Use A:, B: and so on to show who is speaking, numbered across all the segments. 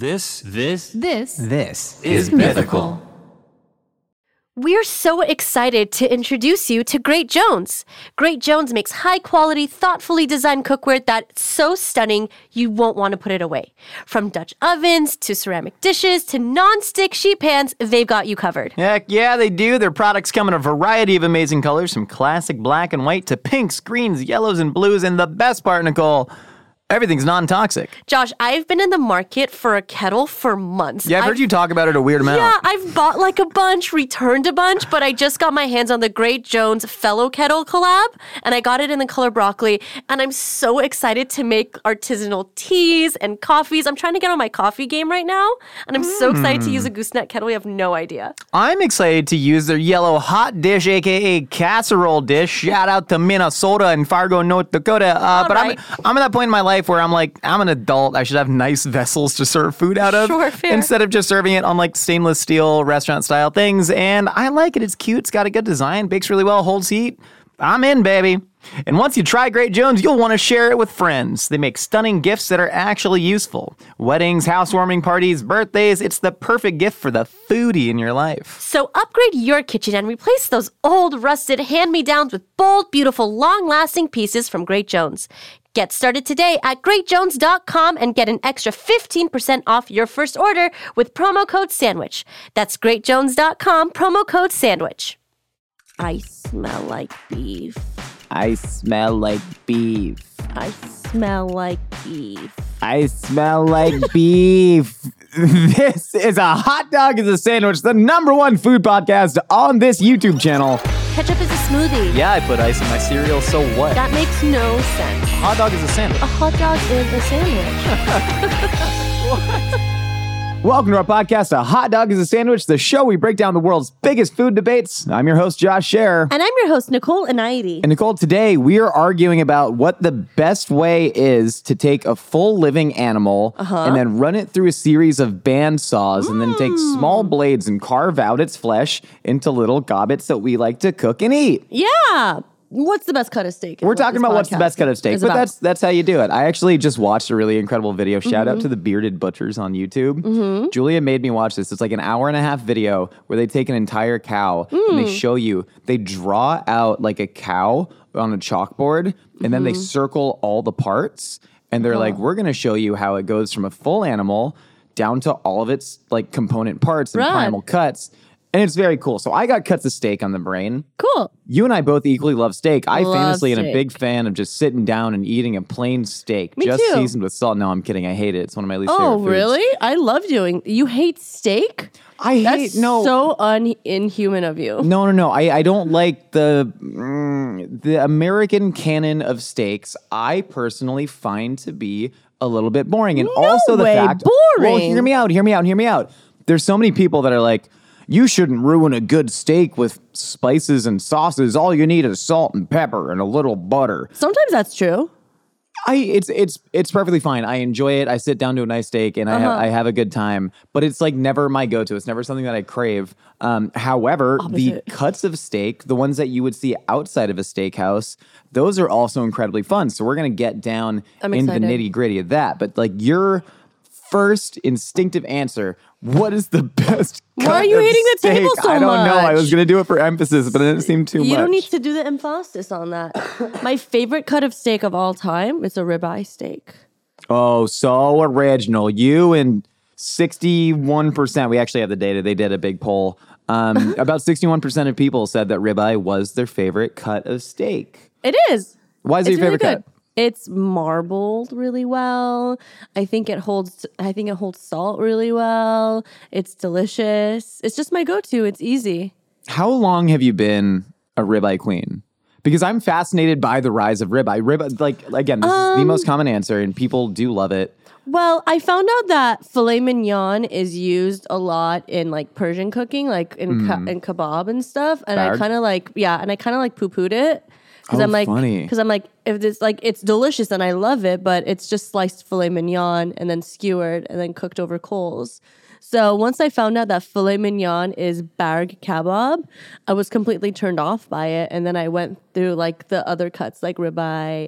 A: This
B: is Mythical.
C: We're so excited to introduce you to Great Jones. Great Jones makes high-quality, thoughtfully designed cookware that's so stunning you won't want to put it away. From Dutch ovens to ceramic dishes to non-stick sheet pans, they've got you covered.
B: Heck yeah, they do. Their products come in a variety of amazing colors, from classic black and white to pinks, greens, yellows, and blues. And the best part, Nicole, everything's non-toxic.
C: Josh, I've been in the market for a kettle for months.
B: Yeah, I've heard you talk about it a weird amount.
C: Yeah, I've bought like a bunch, returned a bunch, but I just got my hands on the Great Jones Fellow Kettle collab, and I got it in the color broccoli, and I'm so excited to make artisanal teas and coffees. I'm trying to get on my coffee game right now, and I'm so excited to use a gooseneck kettle. You have no idea.
B: I'm excited to use their yellow hot dish, aka casserole dish. Shout out to Minnesota and Fargo, North Dakota. But
C: right.
B: I'm at that point in my life where I'm like, I'm an adult. I should have nice vessels to serve food out of.
C: Sure, fair.
B: Instead of just serving it on like stainless steel restaurant style things. And I like it. It's cute. It's got a good design. Bakes really well. Holds heat. I'm in, baby. And once you try Great Jones, you'll want to share it with friends. They make stunning gifts that are actually useful. Weddings, housewarming parties, birthdays. It's the perfect gift for the foodie in your life.
C: So upgrade your kitchen and replace those old, rusted hand-me-downs with bold, beautiful, long-lasting pieces from Great Jones. Get started today at greatjones.com and get an extra 15% off your first order with promo code SANDWICH. That's greatjones.com, promo code SANDWICH. I smell like beef.
B: I smell like beef.
C: I smell like beef.
B: I smell like beef. This is a Hot Dog is a Sandwich, the #1 food podcast on this YouTube channel.
C: Ketchup is a smoothie.
B: Yeah, I put ice in my cereal, so what?
C: That makes no sense.
B: A hot dog is a sandwich.
C: A hot dog is a sandwich.
B: Welcome to our podcast, A Hot Dog is a Sandwich, the show we break down the world's biggest food debates. I'm your host, Josh Scherer.
C: And I'm your host, Nicole Anaidi.
B: And Nicole, today we are arguing about what the best way is to take a full living animal and then run it through a series of bandsaws and then take small blades and carve out its flesh into little gobbets that we like to cook and eat.
C: Yeah. What's the best cut of steak?
B: We're talking about what's the best cut of steak, but that's how you do it. I actually just watched a really incredible video. Shout out to the Bearded Butchers on YouTube. Julia made me watch this. It's like an 1.5-hour video where they take an entire cow and they show you, they draw out like a cow on a chalkboard and then they circle all the parts and they're like, we're going to show you how it goes from a full animal down to all of its like component parts and primal cuts. And it's very cool. So I got cuts of steak on the brain.
C: Cool.
B: You and I both equally love steak. I famously am a
C: steak.
B: big fan of just sitting down and eating a plain steak.
C: Me
B: just
C: too.
B: seasoned with salt. No, I'm kidding. I hate it. It's one of my least favorite foods.
D: Oh, really? I love doing. You hate steak?
B: That's
D: so inhuman of you.
B: No. I don't like the American canon of steaks. I personally find to be a little bit boring. And also the fact...
D: boring.
B: Well, hear me out. There's so many people that are like, you shouldn't ruin a good steak with spices and sauces. All you need is salt and pepper and a little butter.
D: Sometimes that's true.
B: It's perfectly fine. I enjoy it. I sit down to a nice steak and I have a good time. But it's like never my go-to. It's never something that I crave. However, the cuts of steak, the ones that you would see outside of a steakhouse, those are also incredibly fun. So we're gonna get down into the nitty-gritty of that. But like your first instinctive answer, what is the best cut
D: Why are you
B: of
D: hitting the
B: steak?
D: table so
B: I don't know.
D: much?
B: I was going to do it for emphasis, but it didn't seem too much.
D: You don't need to do the emphasis on that. My favorite cut of steak of all time is a ribeye steak.
B: Oh, so original. You and 61%, we actually have the data. They did a big poll. About 61% of people said that ribeye was their favorite cut of steak.
D: It is.
B: Why is it your favorite cut?
D: It's marbled really well. I think it holds salt really well. It's delicious. It's just my go-to. It's easy.
B: How long have you been a ribeye queen? Because I'm fascinated by the rise of ribeye. Ribeye, like, again, this is the most common answer, and people do love it.
D: Well, I found out that filet mignon is used a lot in like Persian cooking, like in kebab and stuff. And I kind of like poo-pooed it. Because I'm like, if it's like, it's delicious and I love it, but it's just sliced filet mignon and then skewered and then cooked over coals. So once I found out that filet mignon is barg kebab, I was completely turned off by it. And then I went through like the other cuts like ribeye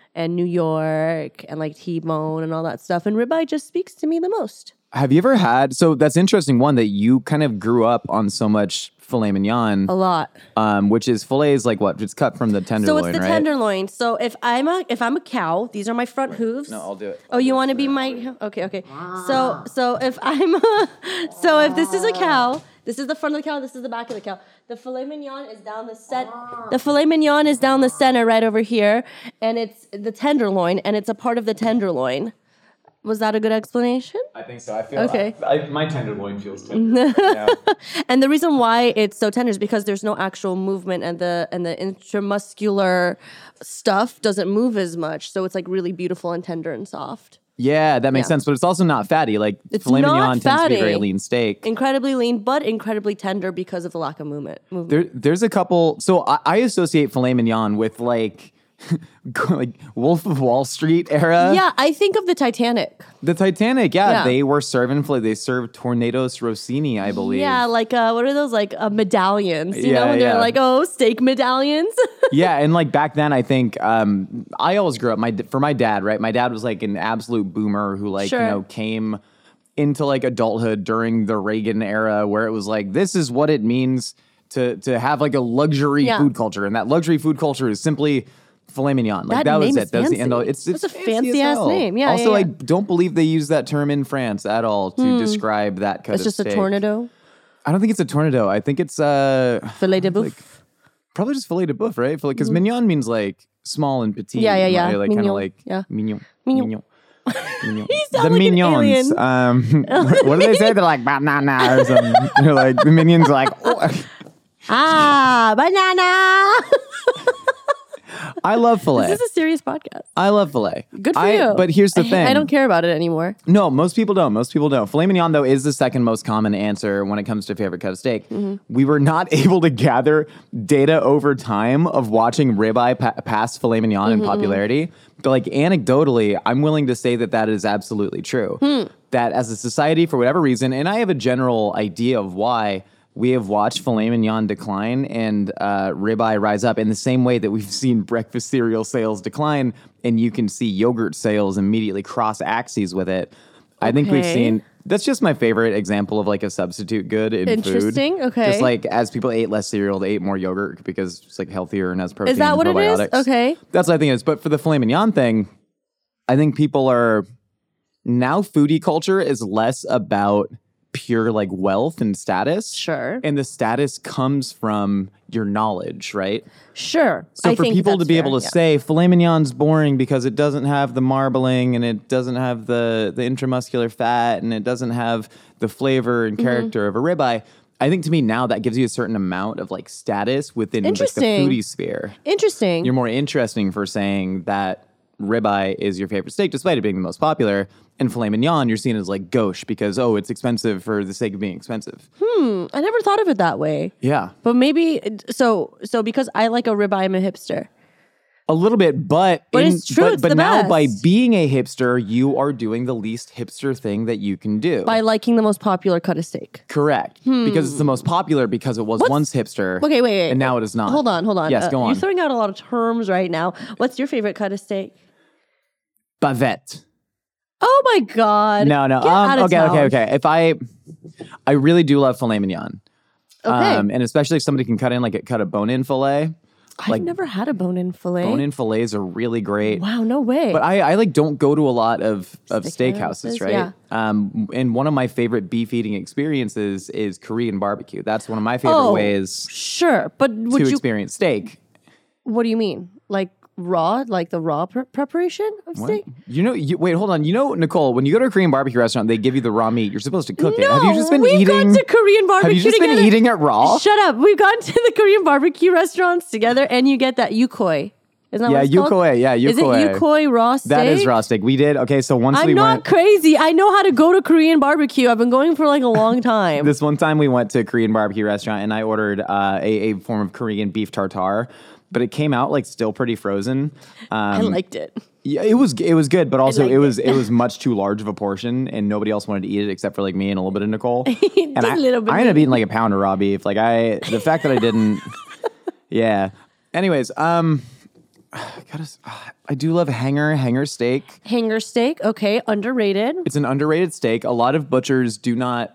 D: and New York and like T-bone and all that stuff. And ribeye just speaks to me the most.
B: Have you ever had, so that's interesting one that you kind of grew up on so much filet mignon.
D: A lot.
B: Which is filet is like what? It's cut from the tenderloin,
D: right? So it's the tenderloin. So if I'm a cow, these are my front hooves.
B: No, I'll do it.
D: Oh, you want to be my, okay. So if if this is a cow, this is the front of the cow, this is the back of the cow. The filet mignon is down the center right over here, and it's the tenderloin, and it's a part of the tenderloin. Was that a good explanation?
B: I think so. I feel
D: okay.
B: My tenderloin feels tender. Yeah.
D: And the reason why it's so tender is because there's no actual movement, and the intramuscular stuff doesn't move as much, so it's like really beautiful and tender and soft.
B: Yeah, that makes sense, but it's also not fatty. Like filet mignon tends to be a very lean steak.
D: Incredibly lean, but incredibly tender because of the lack of movement.
B: There's a couple. So I associate filet mignon with like Wolf of Wall Street era.
D: Yeah, I think of the Titanic.
B: The Titanic, yeah. They were serving they served Tornados Rossini, I believe.
D: Yeah, like what are those like medallions? You know, when they're like, oh, steak medallions.
B: Yeah, and like back then, I think I always grew up. For my dad, right? My dad was like an absolute boomer who came into like adulthood during the Reagan era, where it was like, this is what it means to have like a luxury food culture, and that luxury food culture is simply filet mignon. Like that was it. That was the end of it. It's
D: a fancy ass name. Yeah.
B: Also, I don't believe they use that term in France at all to describe that cut of steak.
D: It's just a tornado?
B: I don't think it's a tornado. I think it's
D: filet de boeuf.
B: Probably just filet de boeuf, right? Because mignon means like small and petite.
D: Yeah.
B: Right? Like kind of like mignon. The
D: like
B: minions. What do they say? They're like banana or something. They're like the minions are like
D: banana.
B: I love filet.
D: This is a serious podcast.
B: I love filet.
D: Good for you.
B: But here's the thing.
D: I don't care about it anymore.
B: No, most people don't. Filet mignon, though, is the second most common answer when it comes to favorite cut of steak. Mm-hmm. We were not able to gather data over time of watching ribeye pass filet mignon in popularity. But like anecdotally, I'm willing to say that is absolutely true. That as a society, for whatever reason, and I have a general idea of why, we have watched filet mignon decline and ribeye rise up in the same way that we've seen breakfast cereal sales decline, and you can see yogurt sales immediately cross axes with it. I think we've seen, that's just my favorite example of like a substitute good in food.
D: Interesting, okay.
B: Just like as people ate less cereal, they ate more yogurt because it's like healthier and has protein.
D: Is that what
B: probiotics.
D: It is? Okay.
B: That's what I think it is. But for the filet mignon thing, I think people are, now foodie culture is less about pure like wealth and status.
D: Sure.
B: And the status comes from your knowledge, right?
D: Sure.
B: So for people to be able to say filet mignon's boring because it doesn't have the marbling and it doesn't have the intramuscular fat and it doesn't have the flavor and character of a ribeye, I think to me now that gives you a certain amount of like status within like the foodie sphere.
D: Interesting.
B: You're more interesting for saying that ribeye is your favorite steak, despite it being the most popular. And filet mignon, you're seen as like gauche because, it's expensive for the sake of being expensive.
D: I never thought of it that way.
B: Yeah.
D: But maybe, so because I like a ribeye, I'm a hipster.
B: A little bit, but
D: it's true.
B: But now by being a hipster, you are doing the least hipster thing that you can do.
D: By liking the most popular cut of steak.
B: Correct. Because it's the most popular because it was once hipster.
D: Okay, wait.
B: And now it is not.
D: Hold on.
B: Yes, go on.
D: You're throwing out a lot of terms right now. What's your favorite cut of steak?
B: Bavette.
D: Oh my God.
B: No. Okay. If I really do love filet mignon.
D: Okay.
B: And especially if somebody can cut a bone-in filet.
D: I've never had a bone-in filet.
B: Bone-in fillets are really great.
D: Wow, no way.
B: But I don't go to a lot of steakhouses, right?
D: Yeah.
B: And one of my favorite beef eating experiences is Korean barbecue. That's one of my favorite ways
D: sure. But would
B: to experience steak.
D: What do you mean? Like raw, like the raw preparation of steak?
B: Wait, hold on. Nicole, when you go to a Korean barbecue restaurant, they give you the raw meat. You're supposed to cook it. Have you just been
D: we've gone to Korean barbecue
B: Have you just
D: together?
B: been eating it raw?
D: Shut up. We've gone to the Korean barbecue restaurants together, and you get that yukoi. Isn't that what it's called?
B: Yeah, yukoi.
D: Is it yukoi raw steak?
B: That is raw steak. We did. Okay, so once
D: I'm not crazy. I know how to go to Korean barbecue. I've been going for like a long time.
B: This one time we went to a Korean barbecue restaurant, and I ordered a form of Korean beef tartare. But it came out like still pretty frozen.
D: I liked it.
B: Yeah, it was good, but also it was much too large of a portion, and nobody else wanted to eat it except for like me and a little bit of Nicole. And I ended up eating like a pound of raw beef. Like the fact that I didn't. Yeah. Anyways, I do love hanger steak.
D: Hanger steak, okay, underrated.
B: It's an underrated steak. A lot of butchers do not.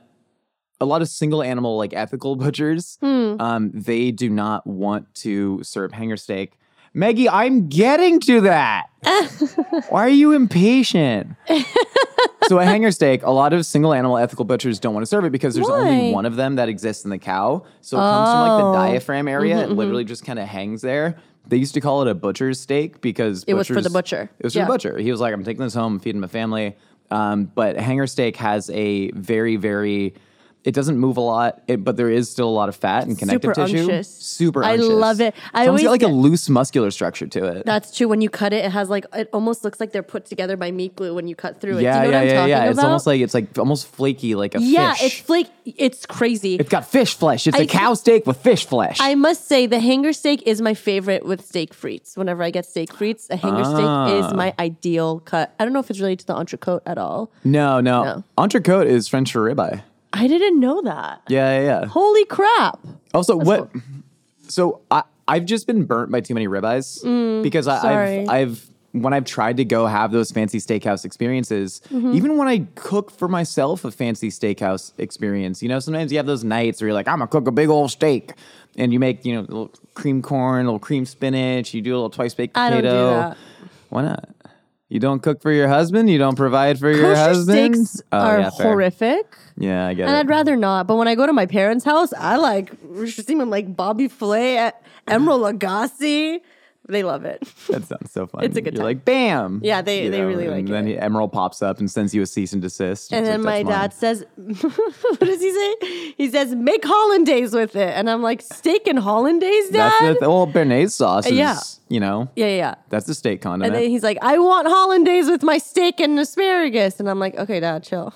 B: A lot of single animal, like ethical butchers, they do not want to serve hanger steak. Maggie, I'm getting to that. Why are you impatient? So a hanger steak, a lot of single animal ethical butchers don't want to serve it because there's only one of them that exists in the cow. So it comes from like the diaphragm area and literally just kind of hangs there. They used to call it a butcher's steak because
D: it was for the butcher.
B: It was for the butcher. He was like, I'm taking this home, feeding my family. But hanger steak has a very, very... It doesn't move a lot, but there is still a lot of fat and connective tissue.
D: Unctuous.
B: Super unctuous.
D: I love it.
B: It's almost got like a loose muscular structure to it.
D: That's true. When you cut it, it has like, it almost looks like they're put together by meat glue when you cut through it.
B: Yeah,
D: do you know what I'm talking about?
B: It's like almost flaky, like a fish.
D: Yeah, it's flaky. It's crazy.
B: It's got fish flesh. It's a cow steak with fish flesh.
D: I must say, the hanger steak is my favorite with steak frites. Whenever I get steak frites, a hanger steak is my ideal cut. I don't know if it's related to the entrecote at all.
B: No. Entrecote is French for ribeye.
D: I didn't know that.
B: Yeah.
D: Holy crap.
B: Also, Cool. So I've just been burnt by too many ribeyes because I've when I've tried to go have those fancy steakhouse experiences, even when I cook for myself a fancy steakhouse experience, you know, sometimes you have those nights where you're like, I'm gonna cook a big old steak. And you make, you know, a little cream corn, a little cream spinach, you do a little twice baked potato.
D: I don't do that.
B: Why not? You don't cook for your husband? You don't provide for your husband?
D: Steaks are horrific.
B: Yeah, I get it.
D: And I'd rather not. But when I go to my parents' house, I like seeing like Bobby Flay at Emeril Lagasse. They love it.
B: That sounds so fun.
D: It's a good time.
B: You're like, bam.
D: Yeah, they really like it.
B: And then Emeril pops up and sends you a cease and desist.
D: And then my dad says, what does he say? He says, make hollandaise with it. And I'm like, steak and hollandaise, Dad?
B: That's the old béarnaise sauce is, you know.
D: Yeah.
B: That's the steak condiment.
D: And then he's like, I want hollandaise with my steak and asparagus. And I'm like, okay, Dad, chill.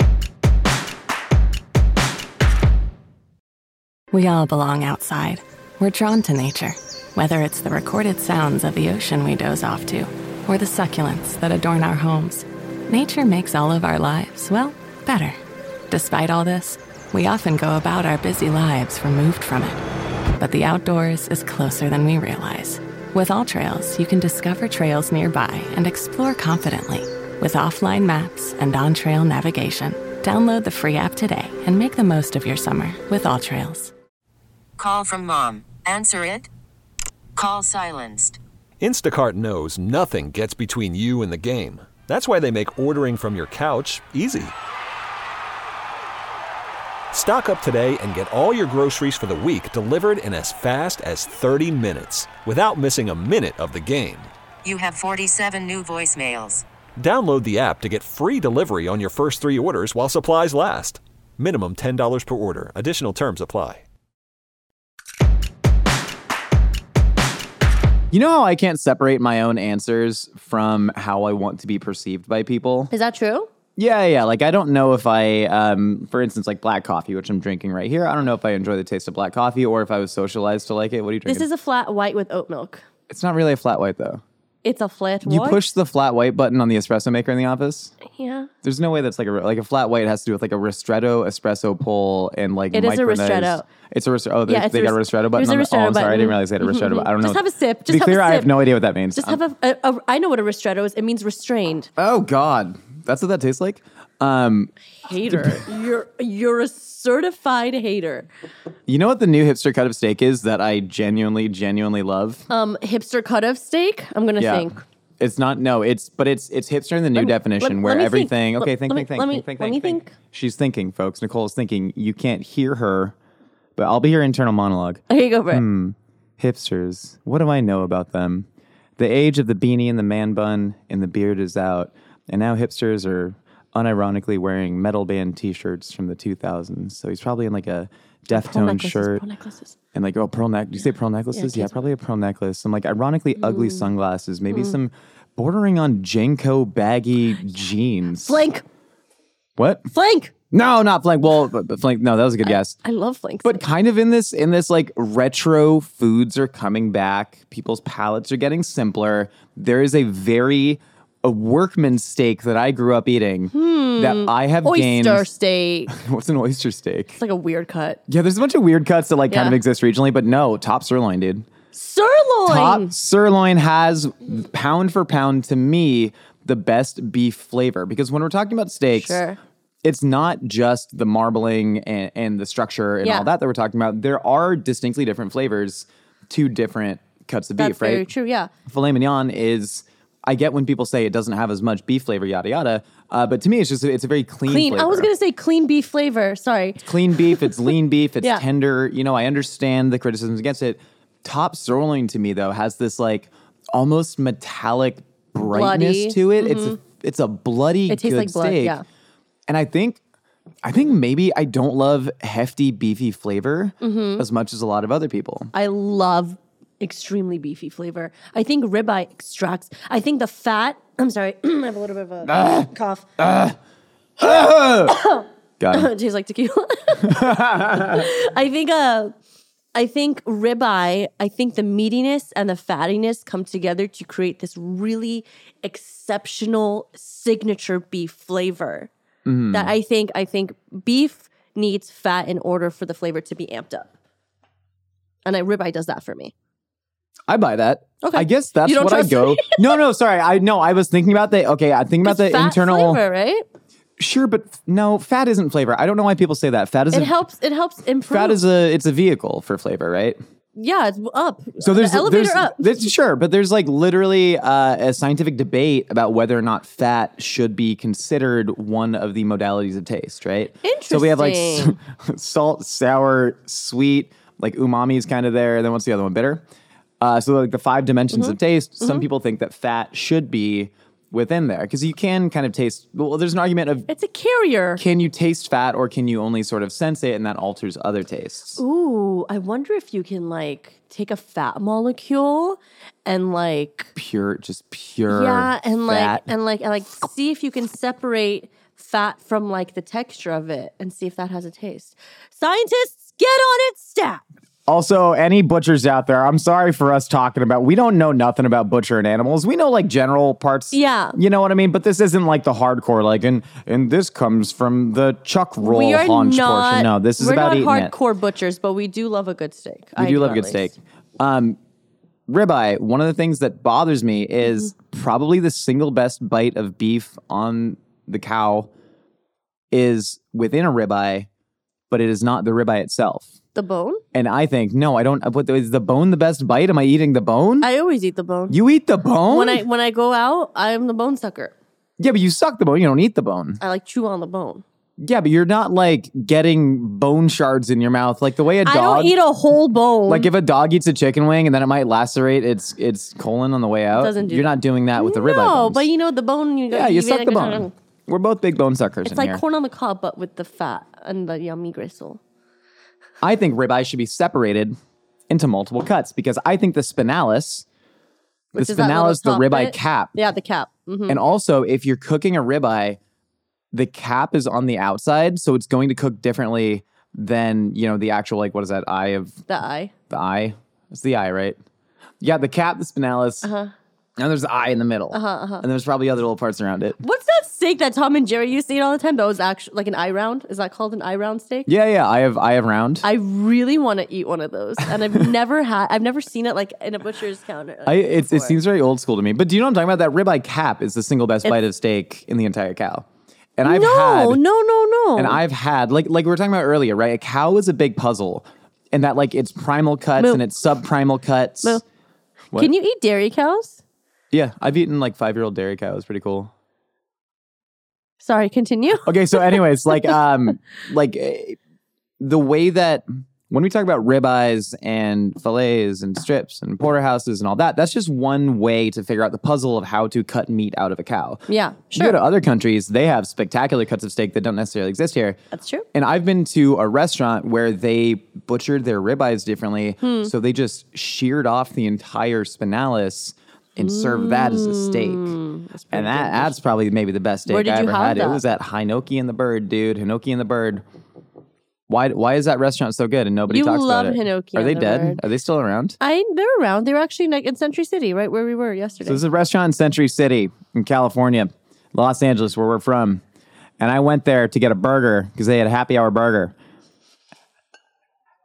A: We all belong outside. We're drawn to nature. Whether it's the recorded sounds of the ocean we doze off to, or the succulents that adorn our homes, nature makes all of our lives, well, better. Despite all this, we often go about our busy lives removed from it. But the outdoors is closer than we realize. With AllTrails, you can discover trails nearby and explore confidently. With offline maps and on-trail navigation, download the free app today and make the most of your summer with AllTrails.
E: Call from mom. Answer it. Call silenced.
F: Instacart knows nothing gets between you and the game. That's why they make ordering from your couch easy. Stock up today and get all your groceries for the week delivered in as fast as 30 minutes without missing a minute of the game.
E: You have 47 new voicemails.
F: Download the app to get free delivery on your first 3 orders while supplies last. Minimum $10 per order. Additional terms apply.
B: You know how I can't separate my own answers from how I want to be perceived by people?
D: Is that true?
B: Yeah. Like, I don't know if I, for instance, like black coffee, which I'm drinking right here. I don't know if I enjoy the taste of black coffee or if I was socialized to like it. What are you drinking?
D: This is a flat white with oat milk.
B: It's not really a flat white, though.
D: It's a flat white?
B: You push the flat white button on the espresso maker in the office?
D: Yeah.
B: There's no way that's like a flat white has to do with like a ristretto espresso pull and like
D: it is a ristretto.
B: It's a ristretto. Oh, they got a ristretto button.
D: There's a ristretto
B: I'm sorry, I didn't realize they had a ristretto button. I don't know.
D: Just have a sip.
B: To be clear, I have no idea what that means.
D: Just have I know what a ristretto is. It means restrained.
B: Oh God, that's what that tastes like.
D: Hater. You're a certified hater.
B: You know what the new hipster cut of steak is that I genuinely love?
D: Hipster cut of steak? I'm gonna think.
B: It's not, no, it's hipster in the new definition where everything, think. Okay, think. She's thinking, folks. Nicole's thinking. You can't hear her, but I'll be your internal monologue.
D: Okay, go for it.
B: Hipsters. What do I know about them? The age of the beanie and the man bun and the beard is out. And now hipsters are unironically wearing metal band t-shirts from the 2000s. So he's probably in like a Deftones shirt.
D: Pearl necklaces.
B: And like, pearl necklaces. Do you say pearl necklaces? Yeah, probably a pearl necklace. Some like ironically ugly sunglasses. Maybe some bordering on Jenko baggy jeans.
D: Flank.
B: What?
D: Flank.
B: No, not flank. Well, but flank. No, that was a good guess.
D: I love flanks.
B: But kind of in this like retro foods are coming back. People's palates are getting simpler. There is a workman's steak that I grew up eating that I have gained.
D: Oyster steak.
B: What's an oyster steak?
D: It's like a weird cut.
B: Yeah, there's a bunch of weird cuts that like kind of exist regionally, but no, top sirloin, dude.
D: Sirloin.
B: Top sirloin has, pound for pound, to me, the best beef flavor. Because when we're talking about steaks, it's not just the marbling and the structure and all that we're talking about. There are distinctly different flavors to different cuts of beef, right?
D: That's very true, yeah.
B: Filet mignon is, I get when people say it doesn't have as much beef flavor, yada, yada. But to me, it's a very clean flavor.
D: I was going to say clean beef flavor. Sorry.
B: It's clean beef. It's lean beef. It's tender. You know, I understand the criticisms against it. Top sirloin to me, though, has this like almost metallic brightness to it. Mm-hmm. It's a bloody
D: it tastes
B: good
D: like blood,
B: steak.
D: yeah.
B: And I think maybe I don't love hefty, beefy flavor as much as a lot of other people.
D: I love extremely beefy flavor. I think ribeye extracts. I think the fat. I'm sorry. I have a little bit of a cough.
B: Got it.
D: It tastes like tequila. I think ribeye, I think the meatiness and the fattiness come together to create this really exceptional signature beef flavor. That I think beef needs fat in order for the flavor to be amped up. And ribeye does that for me.
B: I buy that.
D: Okay.
B: I guess that's what I go. No, sorry. I was thinking about I think about the
D: fat
B: internal
D: flavor, right?
B: Sure, but no, fat isn't flavor. I don't know why people say that. Fat is
D: it helps improve.
B: Fat is it's a vehicle for flavor, right?
D: Yeah, it's up.
B: So there's
D: the elevator up.
B: Sure, but there's like literally a scientific debate about whether or not fat should be considered one of the modalities of taste, right?
D: Interesting.
B: So we have like salt, sour, sweet, like umami is kind of there. And then what's the other one? Bitter. So like the 5 dimensions of taste. Some people think that fat should be within there because you can kind of taste. Well, there's an argument of
D: it's a carrier.
B: Can you taste fat or can you only sort of sense it and that alters other tastes?
D: Ooh, I wonder if you can like take a fat molecule and like
B: pure
D: yeah, and
B: fat.
D: like see if you can separate fat from like the texture of it and see if that has a taste. Scientists, get on it, stat.
B: Also, any butchers out there, I'm sorry for us talking about, we don't know nothing about butchering animals. We know like general parts.
D: Yeah.
B: You know what I mean? But this isn't like the hardcore, like, and this comes from the chuck roll haunch portion. No, this is about eating it.
D: We're not hardcore butchers, but we do love a good steak.
B: We do love a good steak. Ribeye, one of the things that bothers me is probably the single best bite of beef on the cow is within a ribeye, but it is not the ribeye itself.
D: The bone?
B: And I think, no, I don't. But is the bone the best bite? Am I eating the bone?
D: I always eat the bone.
B: You eat the bone?
D: When I go out, I'm the bone sucker.
B: Yeah, but you suck the bone. You don't eat the bone.
D: I like chew on the bone.
B: Yeah, but you're not like getting bone shards in your mouth like the way a dog.
D: I don't eat a whole bone.
B: Like if a dog eats a chicken wing and then it might lacerate its colon on the way out.
D: You're
B: not doing that with the ribeye bones.
D: No, but you know the bone.
B: You suck the bone. We're both big bone suckers.
D: It's like corn on the cob, but with the fat and the yummy gristle.
B: I think ribeye should be separated into multiple cuts because I think the spinalis, the ribeye cap.
D: Yeah, the cap. Mm-hmm.
B: And also, if you're cooking a ribeye, the cap is on the outside, so it's going to cook differently than, the actual, like, what is that, eye of...
D: The eye.
B: The eye? It's the eye, right? Yeah, the cap, the spinalis, and there's the eye in the middle. And there's probably other little parts around it.
D: What's that steak that Tom and Jerry used to eat all the time? That was actually like an eye round? Is that called an eye round steak?
B: Yeah, I have round.
D: I really want to eat one of those. And I've never seen it like in a butcher's counter.
B: It seems very old school to me. But do you know what I'm talking about? That ribeye cap is the single best bite of steak in the entire cow. And I've had...
D: No.
B: And I've had, like we were talking about earlier, right? A cow is a big puzzle. And that, like, it's primal cuts and it's subprimal cuts.
D: Can you eat dairy cows?
B: Yeah, I've eaten like 5-year-old dairy cow. It was pretty cool.
D: Sorry, continue.
B: Okay, so anyways, the way that when we talk about ribeyes and fillets and strips and porterhouses and all that, that's just one way to figure out the puzzle of how to cut meat out of a cow.
D: Yeah, sure.
B: You go to other countries, they have spectacular cuts of steak that don't necessarily exist here.
D: That's true.
B: And I've been to a restaurant where they butchered their ribeyes differently, so they just sheared off the entire spinalis and serve that as a steak. And that's probably maybe the best steak I ever had. That? It was at Hinoki and the Bird, dude. Hinoki and the Bird. Why is that restaurant so good and nobody talks about it?
D: You love Hinoki.
B: Are they dead?
D: Bird.
B: Are they still around?
D: They're around. They were actually in Century City, right where we were yesterday.
B: So this is a restaurant in Century City in California, Los Angeles, where we're from. And I went there to get a burger because they had a happy hour burger.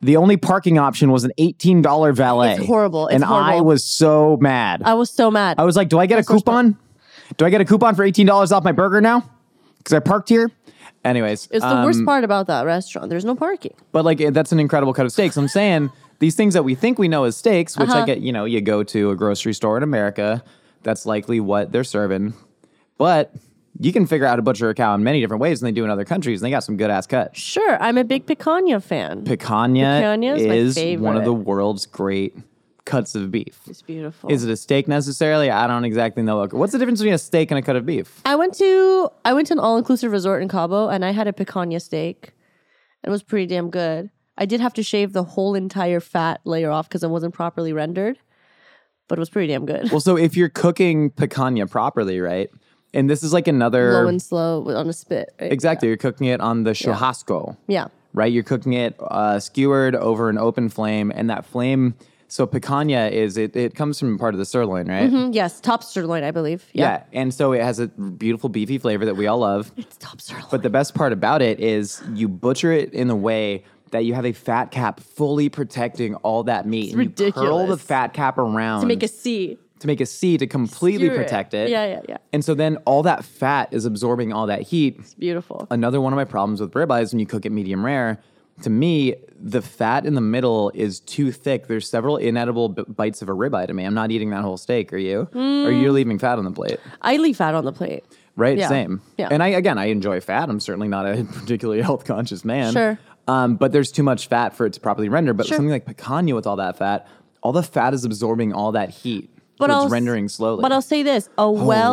B: The only parking option was an $18 valet.
D: It's horrible. It's
B: and
D: horrible.
B: I was so mad.
D: I was so mad.
B: I was like, do I get a coupon? Do I get a coupon for $18 off my burger now? Because I parked here? Anyways.
D: It's the worst part about that restaurant. There's no parking.
B: But like, that's an incredible cut of steaks. I'm saying these things that we think we know as steaks, which I get, you go to a grocery store in America, that's likely what they're serving. But you can figure out how to butcher a cow in many different ways than they do in other countries, and they got some good ass cuts.
D: Sure, I'm a big picanha fan.
B: Picanha is one of the world's great cuts of beef.
D: It's beautiful.
B: Is it a steak necessarily? I don't exactly know. What's the difference between a steak and a cut of beef?
D: I went to an all-inclusive resort in Cabo, and I had a picanha steak. It was pretty damn good. I did have to shave the whole entire fat layer off because it wasn't properly rendered, but it was pretty damn good.
B: Well, so if you're cooking picanha properly, right? And this is like another...
D: Low and slow on a spit. Right?
B: Exactly. Yeah. You're cooking it on the churrasco.
D: Yeah.
B: Right? You're cooking it skewered over an open flame, and that flame... So picanha is, it comes from part of the sirloin, right?
D: Mm-hmm, yes, top sirloin, I believe.
B: Yeah, and so it has a beautiful beefy flavor that we all love.
D: It's top sirloin.
B: But the best part about it is you butcher it in a way that you have a fat cap fully protecting all that meat.
D: It's
B: and
D: ridiculous.
B: You curl the fat cap around.
D: To make a C.
B: To completely protect it.
D: Yeah.
B: And so then all that fat is absorbing all that heat.
D: It's beautiful.
B: Another one of my problems with ribeyes when you cook it medium rare, to me, the fat in the middle is too thick. There's several inedible bites of a ribeye to me. I'm not eating that whole steak. Are you? Or you're leaving fat on the plate?
D: I leave fat on the plate.
B: Right?
D: Yeah.
B: Same.
D: Yeah.
B: And I enjoy fat. I'm certainly not a particularly health conscious man.
D: Sure.
B: But there's too much fat for it to properly render. But
D: Sure.
B: something like picanha with all that fat, all the fat is absorbing all that heat.
D: But
B: so it's rendering slowly.
D: But I'll say this: a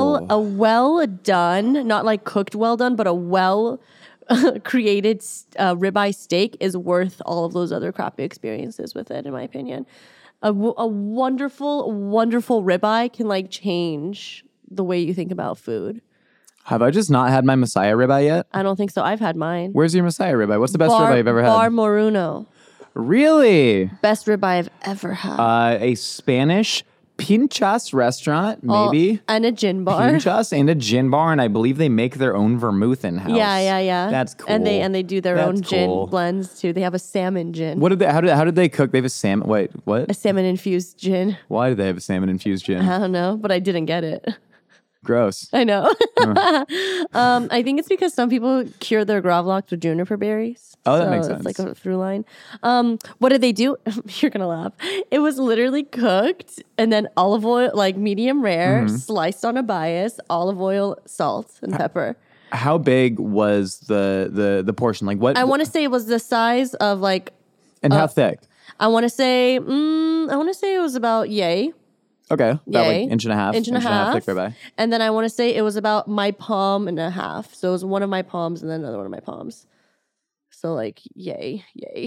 D: well done, not like cooked well done, but a well created ribeye steak is worth all of those other crappy experiences with it, in my opinion. A wonderful, wonderful ribeye can like change the way you think about food.
B: Have I just not had my Messiah ribeye yet?
D: I don't think so. I've had mine.
B: Where's your Messiah ribeye? What's the best ribeye you've ever had?
D: Bar Moruno.
B: Really?
D: Best ribeye I've ever had.
B: A Spanish Pinchas restaurant, maybe.
D: And a gin bar.
B: Pinchas and a gin bar, and I believe they make their own vermouth in house.
D: Yeah.
B: That's cool.
D: And they do their own gin blends too. They have a salmon gin.
B: What did they? How did they cook? They have a salmon. Wait, what?
D: A salmon infused gin.
B: Why do they have a salmon infused gin?
D: I don't know, but I didn't get it.
B: Gross.
D: I know. I think it's because some people cure their gravlax with juniper berries.
B: Oh, that makes sense.
D: It's like a through line. What did they do? You're going to laugh. It was literally cooked and then olive oil, like medium rare, sliced on a bias, olive oil, salt, and pepper.
B: How big was the portion? Like what?
D: I want to say it was the size of like...
B: And how thick?
D: I want to say it was about yay.
B: Okay. About
D: Yay.
B: like inch and a half thick ribeye.
D: And then I want to say it was about my palm and a half. So it was one of my palms and then another one of my palms. So like, yay.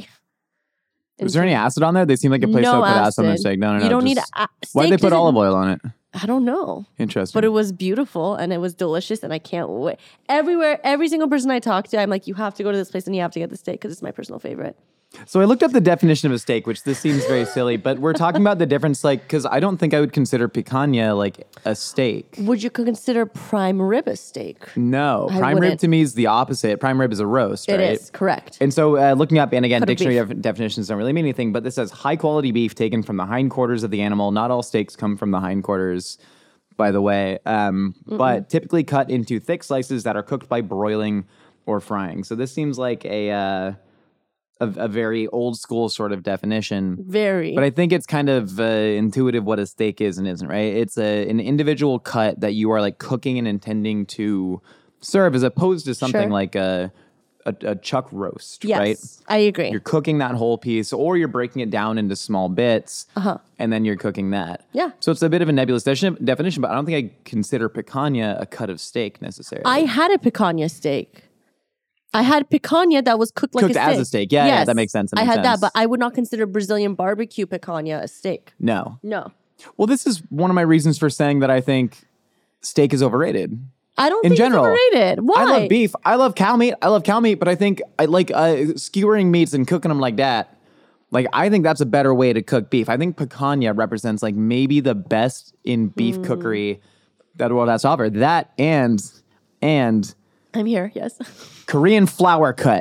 B: Was there any acid on there? They seem like a place that would put acid on their steak. No.
D: You don't need
B: why'd they put olive oil on it?
D: I don't know.
B: Interesting.
D: But it was beautiful and it was delicious and I can't wait. Every single person I talk to, I'm like, you have to go to this place and you have to get the steak because it's my personal favorite.
B: So I looked up the definition of a steak, which this seems very silly, but we're talking about the difference, like, because I don't think I would consider picanha like a steak.
D: Would you consider prime rib a steak?
B: No. Prime rib to me is the opposite. Prime rib is a roast, right?
D: It is, correct.
B: And so looking up, and again, dictionary definitions don't really mean anything, but this says high quality beef taken from the hindquarters of the animal. Not all steaks come from the hindquarters, by the way, but typically cut into thick slices that are cooked by broiling or frying. So this seems like a very old school sort of definition.
D: Very.
B: But I think it's kind of intuitive what a steak is and isn't, right? It's an individual cut that you are like cooking and intending to serve as opposed to something like a chuck roast, right?
D: Yes, I agree.
B: You're cooking that whole piece or you're breaking it down into small bits and then you're cooking that.
D: Yeah.
B: So it's a bit of a nebulous definition, but I don't think I consider picanha a cut of steak necessarily.
D: I had a picanha steak. I had picanha that was cooked like a steak.
B: Cooked as a steak. Yeah, that makes sense.
D: I had that, but I would not consider Brazilian barbecue picanha a steak.
B: No.
D: Well,
B: this is one of my reasons for saying that I think steak is overrated.
D: I don't think it's overrated. Why?
B: I love beef. I love cow meat. But I think I like skewering meats and cooking them like that. Like, I think that's a better way to cook beef. I think picanha represents like maybe the best in beef cookery that the world has to offer. That and
D: I'm here, yes.
B: Korean flour cut.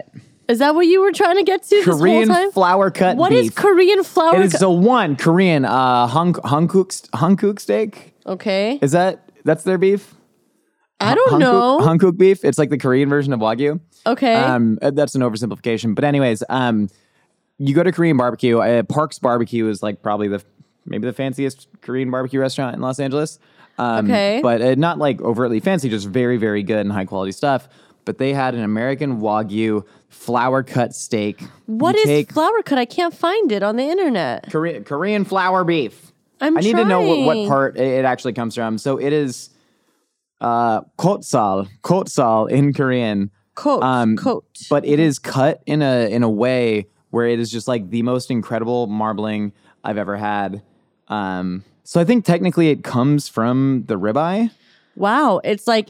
D: Is that what you were trying to get to?
B: Korean
D: this whole time?
B: flour cut
D: What
B: beef.
D: is Korean flour cut?
B: It is the one Korean Hankook steak.
D: Okay.
B: That's their beef?
D: I don't know.
B: Hankook beef. It's like the Korean version of Wagyu.
D: Okay.
B: That's an oversimplification. But anyways, you go to Korean barbecue. Park's Barbecue is like probably maybe the fanciest Korean barbecue restaurant in Los Angeles.
D: Okay.
B: But not like overtly fancy, just very, very good and high quality stuff. But they had an American Wagyu flour cut steak.
D: What is flour cut? I can't find it on the internet.
B: Korean flour beef. I need to know what part it actually comes from. So it is kotsal in Korean.
D: Coat.
B: But it is cut in a way where it is just like the most incredible marbling I've ever had. So I think technically it comes from the ribeye.
D: Wow, it's like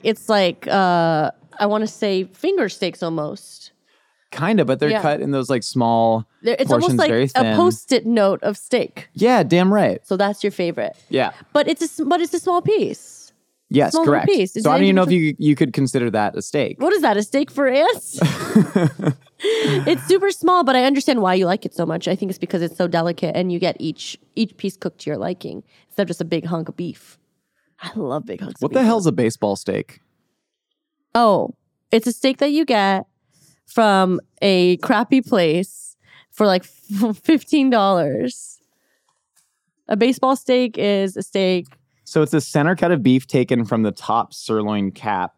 D: I want to say finger steaks almost.
B: Kind of, but they're cut in those like small
D: it's
B: portions,
D: almost like
B: very thin.
D: a Post-it note of steak.
B: Yeah, damn right.
D: So that's your favorite.
B: Yeah,
D: but it's a small piece.
B: Yes,
D: small
B: correct.
D: Piece.
B: So I don't even know if you could consider that a steak.
D: What is that? A steak for ants? It's super small, but I understand why you like it so much. I think it's because it's so delicate, and you get each piece cooked to your liking instead of just a big hunk of beef. I love big hunks.
B: What the hell's a baseball steak?
D: Oh, it's a steak that you get from a crappy place for like $15. A baseball steak is a steak.
B: So it's a center cut of beef taken from the top sirloin cap.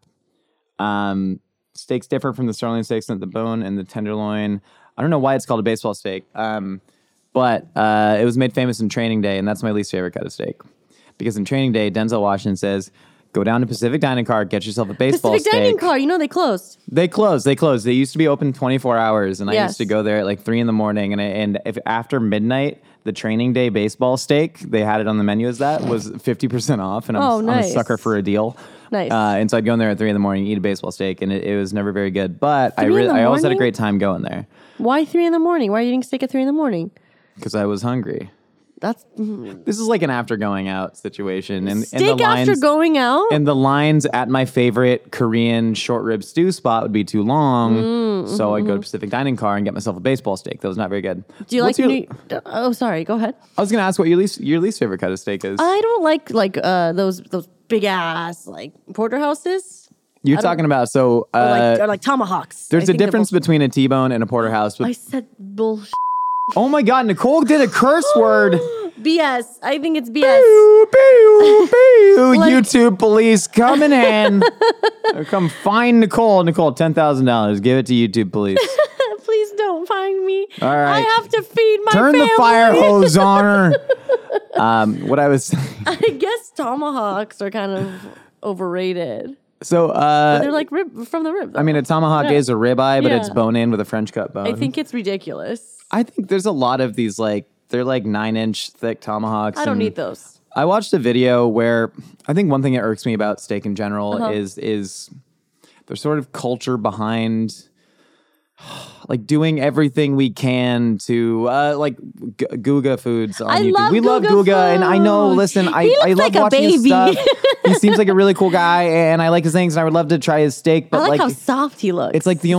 B: Steaks differ from the sirloin steaks at the bone and the tenderloin. I don't know why it's called a baseball steak, but it was made famous in Training Day, and that's my least favorite cut of steak. Because in Training Day, Denzel Washington says, go down to Pacific Dining Car, get yourself a baseball steak.
D: Pacific Dining Car, they closed.
B: They closed. They used to be open 24 hours, and I used to go there at like 3 a.m. and if after midnight, the Training Day baseball steak, they had it on the menu as that, was 50% off, and I'm a sucker for a deal.
D: Nice.
B: And so I'd go in there at 3 a.m, eat a baseball steak, and it was never very good. But I always had a great time going there.
D: Why 3 a.m? Why are you eating steak at 3 a.m?
B: Because I was hungry. This is like an after going out situation. And
D: steak and the lines, after going out?
B: And the lines at my favorite Korean short rib stew spot would be too long. So I'd go to Pacific Dining Car and get myself a baseball steak. That was not very good.
D: Do you Oh, sorry. Go ahead.
B: I was going to ask what your least favorite cut of steak is.
D: I don't like those big ass like porterhouses.
B: You're talking about
D: or like tomahawks.
B: There's a difference between a T-bone and a porterhouse.
D: I said bullshit.
B: Oh my God, Nicole did a curse word.
D: BS. I think it's BS.
B: YouTube police coming in. Come find Nicole. Nicole, $10,000. Give it to YouTube police.
D: Please don't find me.
B: All right.
D: I have to feed my
B: family. Turn the fire hose on her. What I was saying.
D: I guess tomahawks are kind of overrated.
B: So
D: they're like rib from the rib. Though.
B: I mean, a tomahawk is a ribeye, but it's bone in with a French cut bone.
D: I think it's ridiculous.
B: I think there's a lot of these they're like 9-inch thick tomahawks.
D: I don't need those.
B: I watched a video where I think one thing that irks me about steak in general is there's sort of culture behind like doing everything we can to like Guga foods on YouTube. We love Guga, and I know. Listen, I love like watching his stuff. He seems like a really cool guy, and I like his things, and I would love to try his steak. But
D: I like how soft he looks.
B: It's like the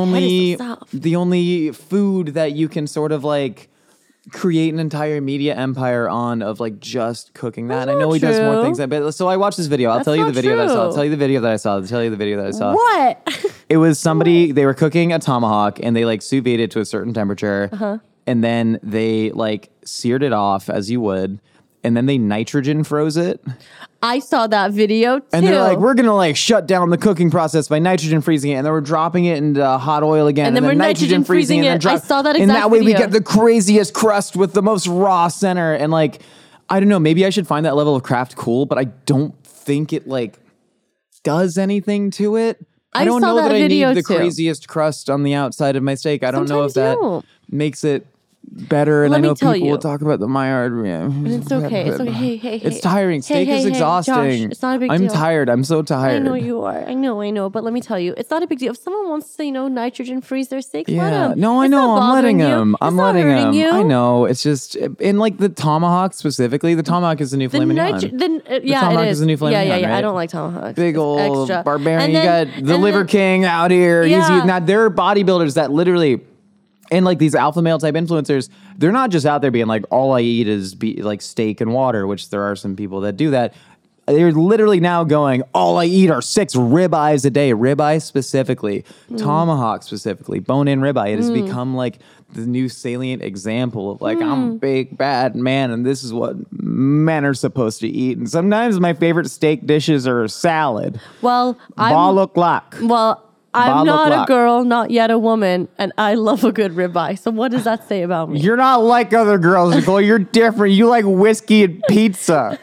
B: only food that you can sort of like create an entire media empire on of like just cooking that. And I know he does more things. So I watched this video. I'll tell you the video that I saw. I'll tell you the video that I saw.
D: What?
B: It was somebody, they were cooking a tomahawk and they like sous vide it to a certain temperature. And then they like seared it off as you would. And then they nitrogen froze it.
D: I saw that video too.
B: And they're like, we're going to like shut down the cooking process by nitrogen freezing it. And then we're dropping it into hot oil again.
D: And then we're nitrogen freezing it. I saw that exact
B: And that way
D: video.
B: we get the craziest crust with the most raw center. And like, I don't know, maybe I should find that level of craft cool, but I don't think it like does anything to it. I don't know that I need the craziest crust on the outside of my steak. I don't know if that makes it better, and I know people will talk about the Maillard.
D: But it's okay. It's okay. Hey.
B: It's tiring. Steak is exhausting.
D: Josh, it's not a big deal.
B: I'm tired. I'm so tired.
D: I know you are. I know. But let me tell you, it's not a big deal. If someone wants to, nitrogen freeze their steaks, let them.
B: No, I know. I'm letting them. I'm letting them.
D: You.
B: I know. It's just in like the tomahawk specifically. The tomahawk is the new filet mignon.
D: The tomahawk
B: is the new filet mignon.
D: Yeah.
B: Right?
D: I don't like tomahawks.
B: Big old
D: extra.
B: barbarian. You got the Liver King out here. Now there are bodybuilders that literally And like these alpha male type influencers, they're not just out there being like, all I eat is like steak and water, which there are some people that do that. They're literally now going, all I eat are 6 ribeyes a day. Ribeye specifically, tomahawk specifically, bone-in ribeye. It has become like the new salient example of like, I'm a big, bad man, and this is what men are supposed to eat. And sometimes my favorite steak dishes are salad.
D: Well,
B: I'm not a girl, not yet a woman, and I love a good ribeye. So what does that say about me? You're not like other girls, Nicole. You're different. You like whiskey and pizza.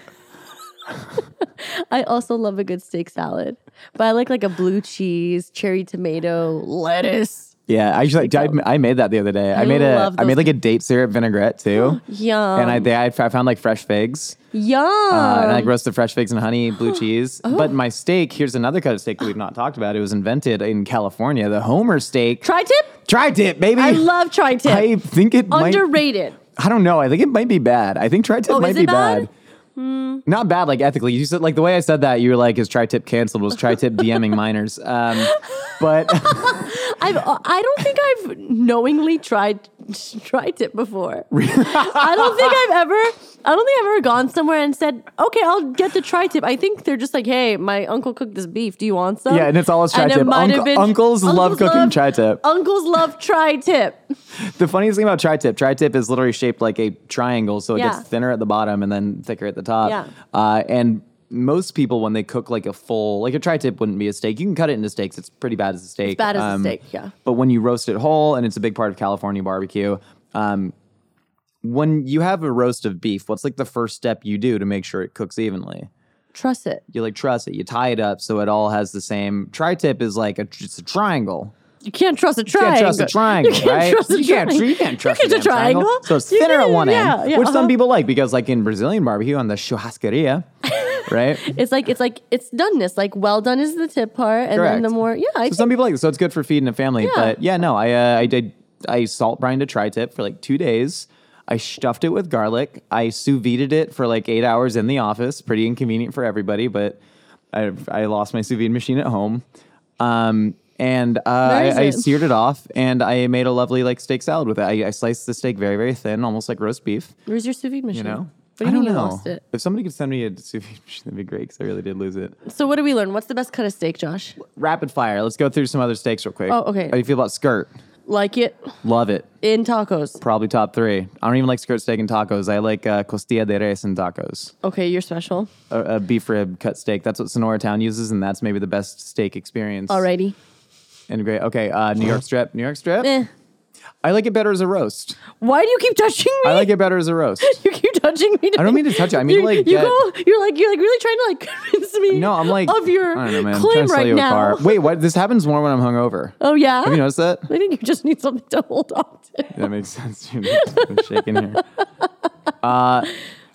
D: I also love a good steak salad, but I like a blue cheese, cherry tomato, lettuce.
B: Yeah, I made that the other day. I made like a date syrup vinaigrette too.
D: Yum.
B: And I found like fresh figs.
D: Yum.
B: And I roasted fresh figs and honey, blue cheese. But my steak, here's another kind of steak that we've not talked about. It was invented in California, the Homer steak. Tri-tip, baby.
D: I love tri-tip.
B: I think it
D: underrated.
B: I don't know. I think it might be bad. I think tri-tip might be bad. Not bad, like ethically. You said like the way I said that, you were like, "Is tri-tip canceled?" Was tri-tip DMing minors? But
D: I don't think I've knowingly tried tri-tip before. I don't think I've ever gone somewhere and said, "Okay, I'll get the tri-tip." I think they're just like, "Hey, my uncle cooked this beef. Do you want some?"
B: Yeah, and it's always tri-tip. Uncles love cooking tri-tip.
D: Uncles love tri-tip.
B: The funniest thing about tri-tip is literally shaped like a triangle, so it gets thinner at the bottom and then thicker at the top.
D: Yeah.
B: And most people, when they cook like a tri-tip wouldn't be a steak. You can cut it into steaks. It's pretty bad as a steak.
D: It's bad as a steak, yeah.
B: But when you roast it whole, and it's a big part of California barbecue, when you have a roast of beef, what's like the first step you do to make sure it cooks evenly?
D: Truss it.
B: You like truss it. You tie it up so it all has the same. Tri-tip is like it's a triangle.
D: You can't trust a triangle.
B: You can't trust a triangle, right? You can't trust a triangle. So it's thinner at one end, which some people like because, like in Brazilian barbecue on the churrascaria, right?
D: It's doneness. Like well done is the tip part, and then the more
B: some people like it. So it's good for feeding a family. But I salt brined a tri-tip for like 2 days. I stuffed it with garlic. I sous vide'd it for like 8 hours in the office. Pretty inconvenient for everybody, but I lost my sous vide machine at home. And I seared it off, and I made a lovely like steak salad with it. I sliced the steak very, very thin, almost like roast beef.
D: Where's your sous vide machine?
B: You know,
D: I don't know. You lost it?
B: If somebody could send me a sous vide machine, that'd be great because I really did lose it.
D: So what did we learn? What's the best cut of steak, Josh?
B: Rapid fire. Let's go through some other steaks real quick.
D: Oh, okay.
B: How do you feel about skirt?
D: Like it.
B: Love it.
D: In tacos.
B: Probably top 3. I don't even like skirt steak in tacos. I like costilla de res in tacos.
D: Okay, you're special.
B: A beef rib cut steak. That's what Sonora Town uses, and that's maybe the best steak experience.
D: Alrighty.
B: And great. Okay, New York strip. New York strip? I like it better as a roast.
D: Why do you keep touching me?
B: I like it better as a roast.
D: You keep touching me.
B: I don't mean to touch it. I mean
D: you're like really trying to like convince me.
B: No, I'm like
D: of your
B: I don't know, man.
D: claim
B: I'm trying to sell you
D: now.
B: a car. Wait, what? This happens more when I'm hungover.
D: Oh yeah.
B: Have you noticed that?
D: I think you just need something to hold on to.
B: That makes sense. I'm shaking here.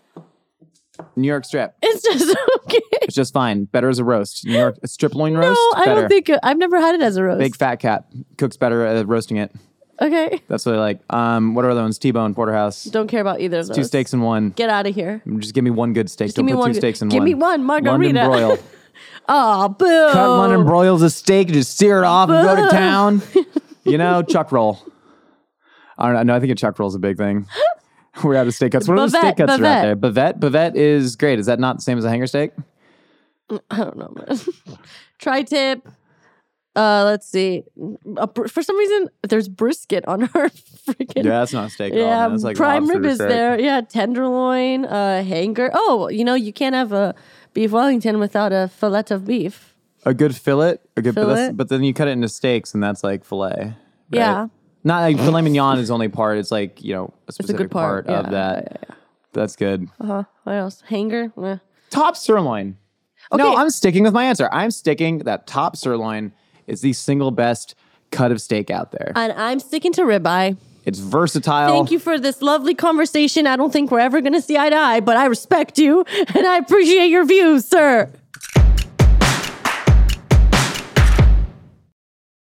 B: New York strip.
D: It's just okay.
B: It's just fine. Better as a roast. New York strip loin roast.
D: No, I don't think I've never had it as a roast.
B: Big fat cat cooks better at roasting it.
D: Okay.
B: That's what I like. What are the ones? T-bone, porterhouse.
D: Don't care about either of those.
B: 2 steaks in one.
D: Get out of here.
B: Just give me one good steak. Don't put 2 steaks in one.
D: Give me one margarita.
B: London broil.
D: Oh, boo.
B: Cut London broils a steak, just sear it off and go to town. Chuck roll. I don't know. No, I think a chuck roll is a big thing. We're out of steak cuts. What are the steak cuts that are out there? Bavette is great. Is that not the same as a hanger steak?
D: I don't know, man. Tri-tip. Let's see. For some reason, there's brisket on our freaking.
B: Yeah, that's not a steak.
D: Yeah,
B: that's like
D: prime rib is there. Yeah, tenderloin, hanger. Oh, you can't have a beef Wellington without a fillet of beef.
B: A good fillet, but then you cut it into steaks, and that's like fillet. Right?
D: Yeah.
B: Not like filet mignon is only part. It's like a specific part of that. Yeah. That's good.
D: What else? Hanger.
B: Top sirloin. Okay. No, I'm sticking with my answer. I'm sticking that top sirloin is the single best cut of steak out there.
D: And I'm sticking to ribeye.
B: It's versatile.
D: Thank you for this lovely conversation. I don't think we're ever going to see eye to eye, but I respect you and I appreciate your views, sir.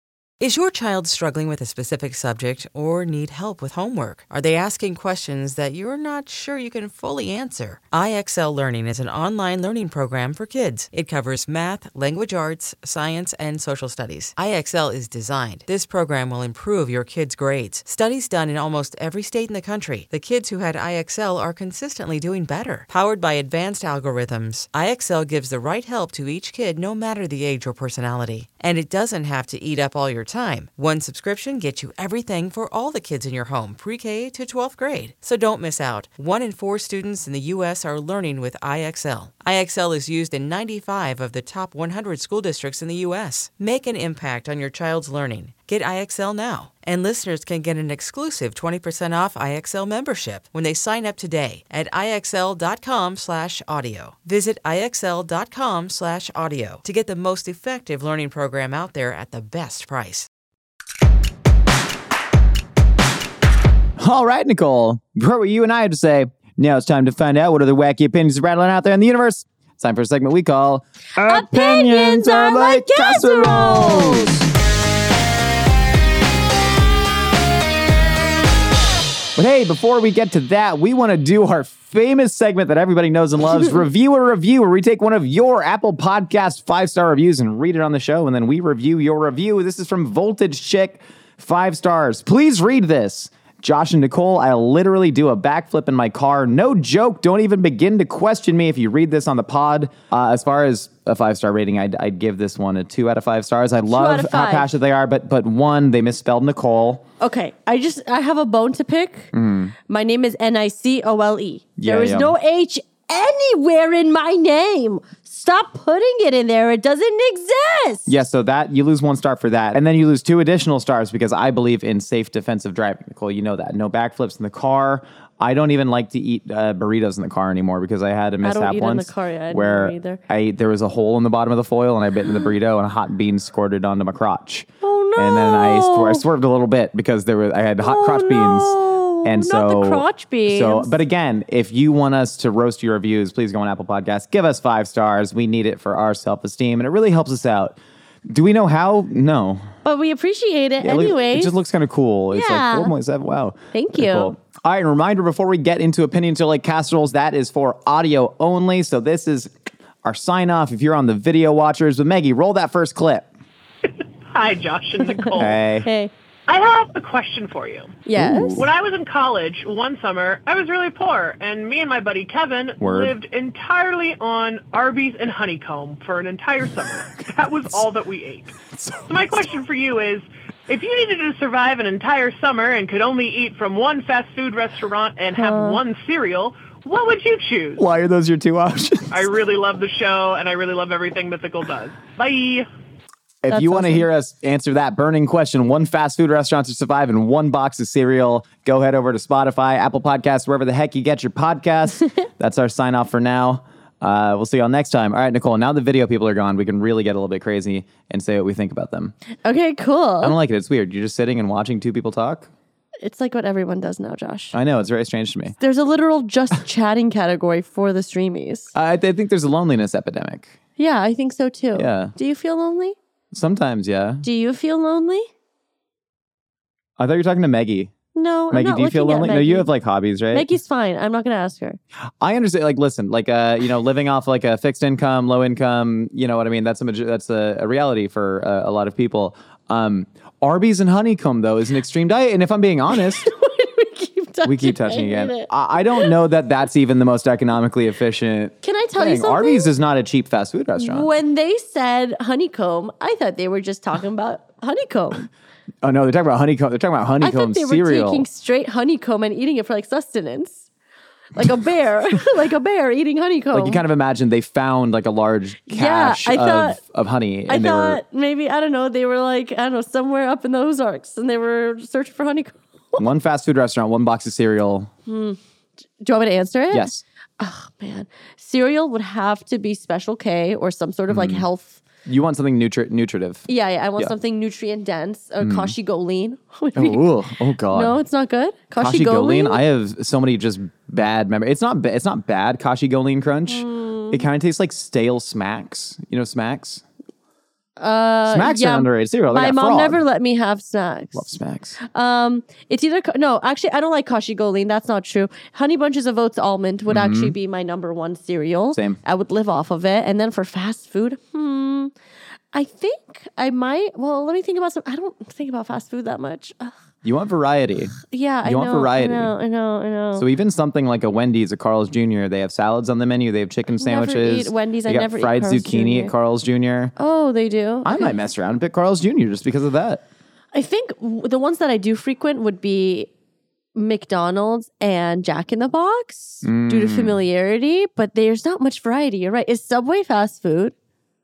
G: Is your child struggling with a specific subject or need help with homework? Are they asking questions that you're not sure you can fully answer? IXL Learning is an online learning program for kids. It covers math, language arts, science, and social studies. IXL is designed. This program will improve your kids' grades. Studies done in almost every state in the country. The kids who had IXL are consistently doing better. Powered by advanced algorithms, IXL gives the right help to each kid no matter the age or personality. And it doesn't have to eat up all your time. One subscription gets you everything for all the kids in your home, pre-K to 12th grade. So don't miss out. 1 in 4 students in the U.S. are learning with IXL. IXL is used in 95 of the top 100 school districts in the U.S. Make an impact on your child's learning. Get IXL now. And listeners can get an exclusive 20% off IXL membership when they sign up today at IXL.com/audio. Visit IXL.com/audio to get the most effective learning program out there at the best price.
B: All right, Nicole. For what you and I have to say, now it's time to find out what other wacky opinions are rattling out there in the universe. It's time for a segment we call
D: Opinions Are Like Casseroles.
B: But hey, before we get to that, we want to do our famous segment that everybody knows and loves, Review a Review, where we take one of your Apple Podcast 5-star reviews and read it on the show, and then we review your review. This is from Voltage Chick, 5 stars. Please read this. Josh and Nicole, I literally do a backflip in my car. No joke. Don't even begin to question me if you read this on the pod. As far as a 5-star rating, I'd give this one a 2 out of 5 stars. I love how passionate they are, but 1, they misspelled Nicole.
D: Okay, I have a bone to pick. My name is Nicole. There is no H anywhere in my name. Stop putting it in there. It doesn't exist.
B: Yeah, so that you lose 1 star for that. And then you lose 2 additional stars because I believe in safe defensive driving. Nicole, you know that. No backflips in the car. I don't even like to eat burritos in the car anymore because I had a mishap once where there was a hole in the bottom of the foil and I bit into the burrito and a hot bean squirted onto my crotch.
D: Oh no!
B: And then I swerved a little bit because I had hot crotch beans. And
D: not the crotch beans.
B: But again, if you want us to roast your reviews, please go on Apple Podcasts. Give us 5 stars. We need it for our self-esteem, and it really helps us out. Do we know how? No.
D: But we appreciate it anyway.
B: It just looks kind of cool. It's like 4.7. Wow.
D: Thank you.
B: Cool. All right, a reminder before we get into Opinions Are Like Casseroles, that is for audio only. So this is our sign-off if you're on the video watchers. But Maggie, roll that first clip.
H: Hi, Josh and Nicole.
D: Hey.
H: I have a question for you.
D: Yes.
H: When I was in college, one summer, I was really poor, and me and my buddy Kevin lived entirely on Arby's and honeycomb for an entire summer. That was all that we ate. So my question for you is, if you needed to survive an entire summer and could only eat from one fast food restaurant and have one cereal, what would you choose?
B: Why are those your 2 options?
H: I really love the show, and I really love everything Mythical does. Bye.
B: If you want to hear us answer that burning question, 1 fast food restaurant to survive and 1 box of cereal, go head over to Spotify, Apple Podcasts, wherever the heck you get your podcasts. That's our sign off for now. We'll see y'all next time. All right, Nicole, now the video people are gone, we can really get a little bit crazy and say what we think about them.
D: Okay, cool.
B: I don't like it. It's weird. You're just sitting and watching 2 people talk.
D: It's like what everyone does now, Josh.
B: I know. It's very strange to me.
D: There's a literal just chatting category for the streamies.
B: I think there's a loneliness epidemic.
D: Yeah, I think so too.
B: Yeah.
D: Do you feel lonely?
B: Sometimes, yeah.
D: Do you feel lonely?
B: I thought you were talking to Maggie.
D: No,
B: Maggie,
D: I'm not
B: do you feel lonely? No, you have like hobbies, right?
D: Maggie's fine. I'm not going to ask her.
B: I understand. Listen, living off like a fixed income, low income, you know what I mean? That's a reality for a lot of people. Arby's and honeycomb, though, is an extreme diet. And if I'm being honest, we keep touching again. I don't know that that's even the most economically efficient.
D: Can I tell you something?
B: Arby's is not a cheap fast food restaurant.
D: When they said honeycomb, I thought they were just talking about honeycomb.
B: Oh no, they're talking about honeycomb. They're talking about honeycomb cereal. I thought they were taking
D: straight honeycomb and eating it for like sustenance. Like a bear, like a bear eating honeycomb.
B: Like you kind of imagine they found like a large cache of honey.
D: And maybe, I don't know, they were like, somewhere up in the Ozarks and they were searching for honeycomb.
B: 1 fast food restaurant, 1 box of cereal.
D: Do you want me to answer it?
B: Yes.
D: Oh, man. Cereal would have to be Special K or some sort of like health.
B: You want something nutritive.
D: Yeah, I want something nutrient dense. Or Kashi Goleen.
B: Oh, God.
D: No, it's not good?
B: Kashi Goleen? I have so many just bad memories. It's not bad, Kashi Goleen Crunch. It kind of tastes like stale Smacks. You know Smacks? Smacks are underrated cereal.
D: My mom never let me have snacks.
B: Love Smacks.
D: It's either no. Actually, I don't like Kashi Goleen. That's not true. Honey Bunches of Oats almond would actually be my number one cereal.
B: Same.
D: I would live off of it. And then for fast food, I think I might. Well, let me think about some. I don't think about fast food that much.
B: You want variety.
D: Yeah,
B: you want variety.
D: I know.
B: So even something like a Wendy's or Carl's Jr., they have salads on the menu. They have chicken sandwiches.
D: Wendy's.
B: They got fried zucchini at Carl's Jr.
D: Oh, they do?
B: I might mess around and pick Carl's Jr. just because of that.
D: I think the ones that I do frequent would be McDonald's and Jack in the Box due to familiarity, but there's not much variety. You're right. Is Subway fast food?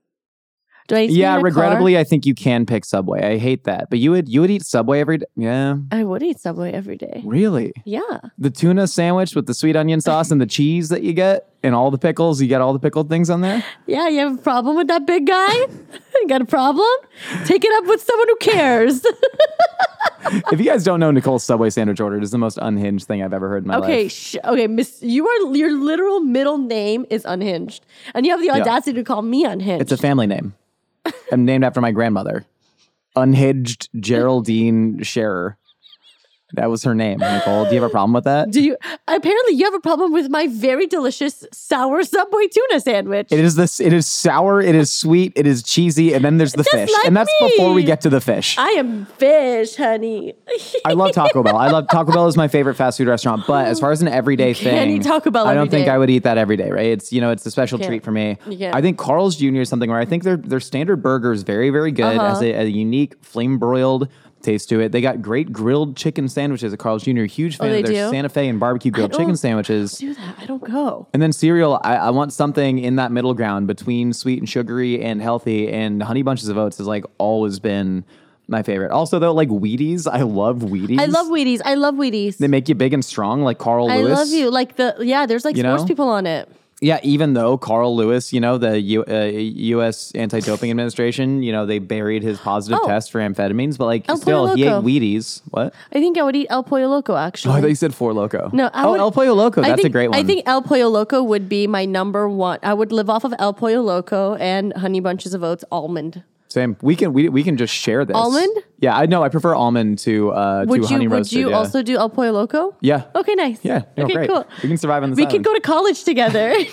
B: Regrettably, I think you can pick Subway. I hate that. But you would eat Subway every day? Yeah.
D: I would eat Subway every day.
B: Really?
D: Yeah.
B: The tuna sandwich with the sweet onion sauce and the cheese that you get and all the pickles, you get all the pickled things on there?
D: Yeah, you have a problem with that big guy? You got a problem? Take it up with someone who cares.
B: If you guys don't know Nicole's Subway sandwich order, it is the most unhinged thing I've ever heard in my life.
D: Okay, Miss, your literal middle name is Unhinged. And you have the audacity to call me Unhinged.
B: It's a family name. I'm named after my grandmother. Unhinged Geraldine Scherer. That was her name, Nicole. Do you have a problem with that?
D: Apparently you have a problem with my very delicious sour Subway tuna sandwich.
B: It is sour, it is sweet, it is cheesy, and then there's the fish. And that's before we get to the fish.
D: I am fish, honey.
B: I love Taco Bell. Taco Bell is my favorite fast food restaurant, but as far as an everyday thing,
D: can't eat Taco Bell
B: I don't
D: every day.
B: think I would eat that every day, right? It's a special treat for me. I think Carl's Jr. is something where I think their standard burger is very, very good. Has a unique flame broiled taste to it. They got great grilled chicken sandwiches at Carl's Jr. Huge fan of their Santa Fe and barbecue grilled chicken sandwiches.
D: I don't do that. I don't go.
B: And then cereal, I want something in that middle ground between sweet and sugary and healthy, and Honey Bunches of Oats has always been my favorite. Also though, Wheaties, I love Wheaties.
D: I love Wheaties.
B: They make you big and strong like Carl Lewis.
D: I love you. There's sports people on it.
B: Yeah, even though Carl Lewis, the U.S. Anti-Doping Administration, they buried his positive test for amphetamines, but still, he ate Wheaties. What?
D: I think I would eat El Pollo Loco, actually.
B: Oh, I thought you said Four Loco.
D: No,
B: El Pollo Loco, that's a great one.
D: I think El Pollo Loco would be my number one. I would live off of El Pollo Loco and Honey Bunches of Oats almond.
B: Same. We can just share this.
D: Almond?
B: Yeah, I know. I prefer almond to honey roasted.
D: Would you also do El Pollo Loco?
B: Yeah.
D: Okay, nice.
B: Yeah.
D: Okay,
B: great.
D: cool.
B: We can survive on this
D: We can go to college together. We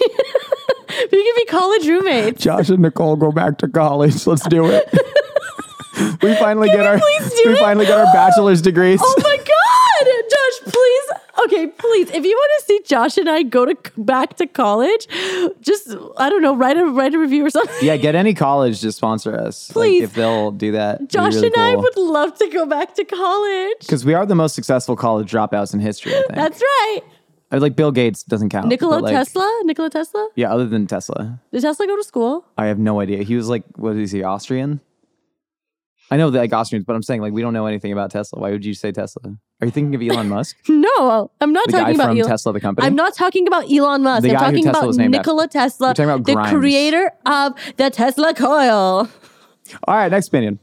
D: can be college roommates.
B: Josh and Nicole go back to college. Let's do it. We finally get our bachelor's degrees.
D: Oh my God, Josh, please. Okay, please. If you want to see Josh and I go back to college, just write a review or something.
B: Yeah, get any college to sponsor us.
D: Please,
B: if they'll do that.
D: Josh and I would love to go back to college
B: because we are the most successful college dropouts in history. I think
D: that's right.
B: Bill Gates doesn't count.
D: Nikola Tesla?
B: Yeah, other than Tesla.
D: Did Tesla go to school?
B: I have no idea. He was what is he, Austrian? I know Austrians, but I'm saying we don't know anything about Tesla. Why would you say Tesla? Are you thinking of Elon Musk?
D: No, I'm not talking about Elon.
B: Tesla, the company.
D: I'm not talking about Elon Musk. I'm talking about Nikola Tesla, the creator of the Tesla coil.
B: All right, next opinion.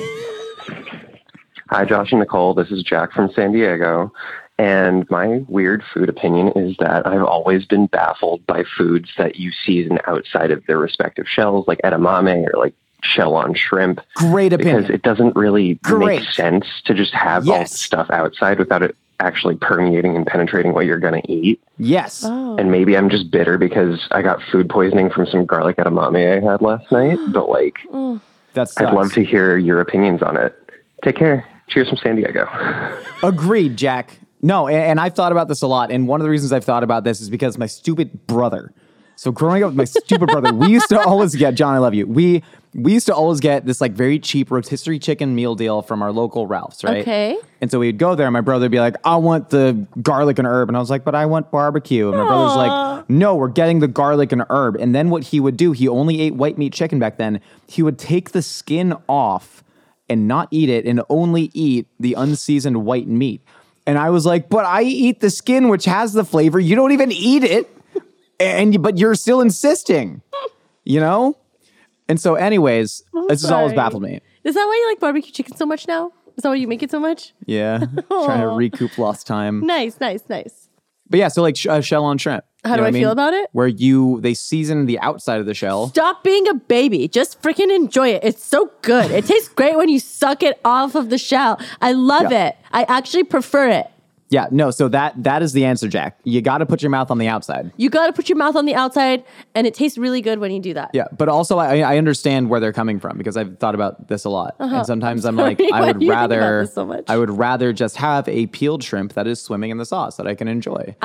I: Hi, Josh and Nicole. This is Jack from San Diego. And my weird food opinion is that I've always been baffled by foods that you season outside of their respective shells, like edamame or shell on shrimp.
B: Great opinion.
I: Because it doesn't really make sense to just have all the stuff outside without it actually permeating and penetrating what you're going to eat.
B: Yes.
I: Oh. And maybe I'm just bitter because I got food poisoning from some garlic edamame I had last night. But I'd love to hear your opinions on it. Take care. Cheers from San Diego.
B: Agreed, Jack. No, and I've thought about this a lot. And one of the reasons I've thought about this is because my stupid brother. So growing up with my stupid brother, we used to always get, John, I love you. We used to always get this very cheap rotisserie chicken meal deal from our local Ralph's, right?
D: Okay.
B: And so we'd go there and my brother would be like, I want the garlic and herb. And I was like, but I want barbecue. And my brother's like, no, we're getting the garlic and herb. And then what he would do, he only ate white meat chicken back then. He would take the skin off and not eat it and only eat the unseasoned white meat. And I was like, but I eat the skin, which has the flavor. You don't even eat it. But you're still insisting, And so anyways, this has always baffled me.
D: Is that why you like barbecue chicken so much now? Is that why you make it so much?
B: Yeah. Trying to recoup lost time.
D: Nice.
B: But yeah, so like shell on shrimp.
D: How do I feel about it?
B: Where they season the outside of the shell.
D: Stop being a baby. Just freaking enjoy it. It's so good. It tastes great when you suck it off of the shell. I love it. I actually prefer it.
B: Yeah, no, so that is the answer, Jack. You got to put your mouth on the outside.
D: You got to put your mouth on the outside, and it tastes really good when you do that.
B: Yeah, but also I understand where they're coming from because I've thought about this a lot. And sometimes I'm like, I would rather just have a peeled shrimp that is swimming in the sauce that I can enjoy.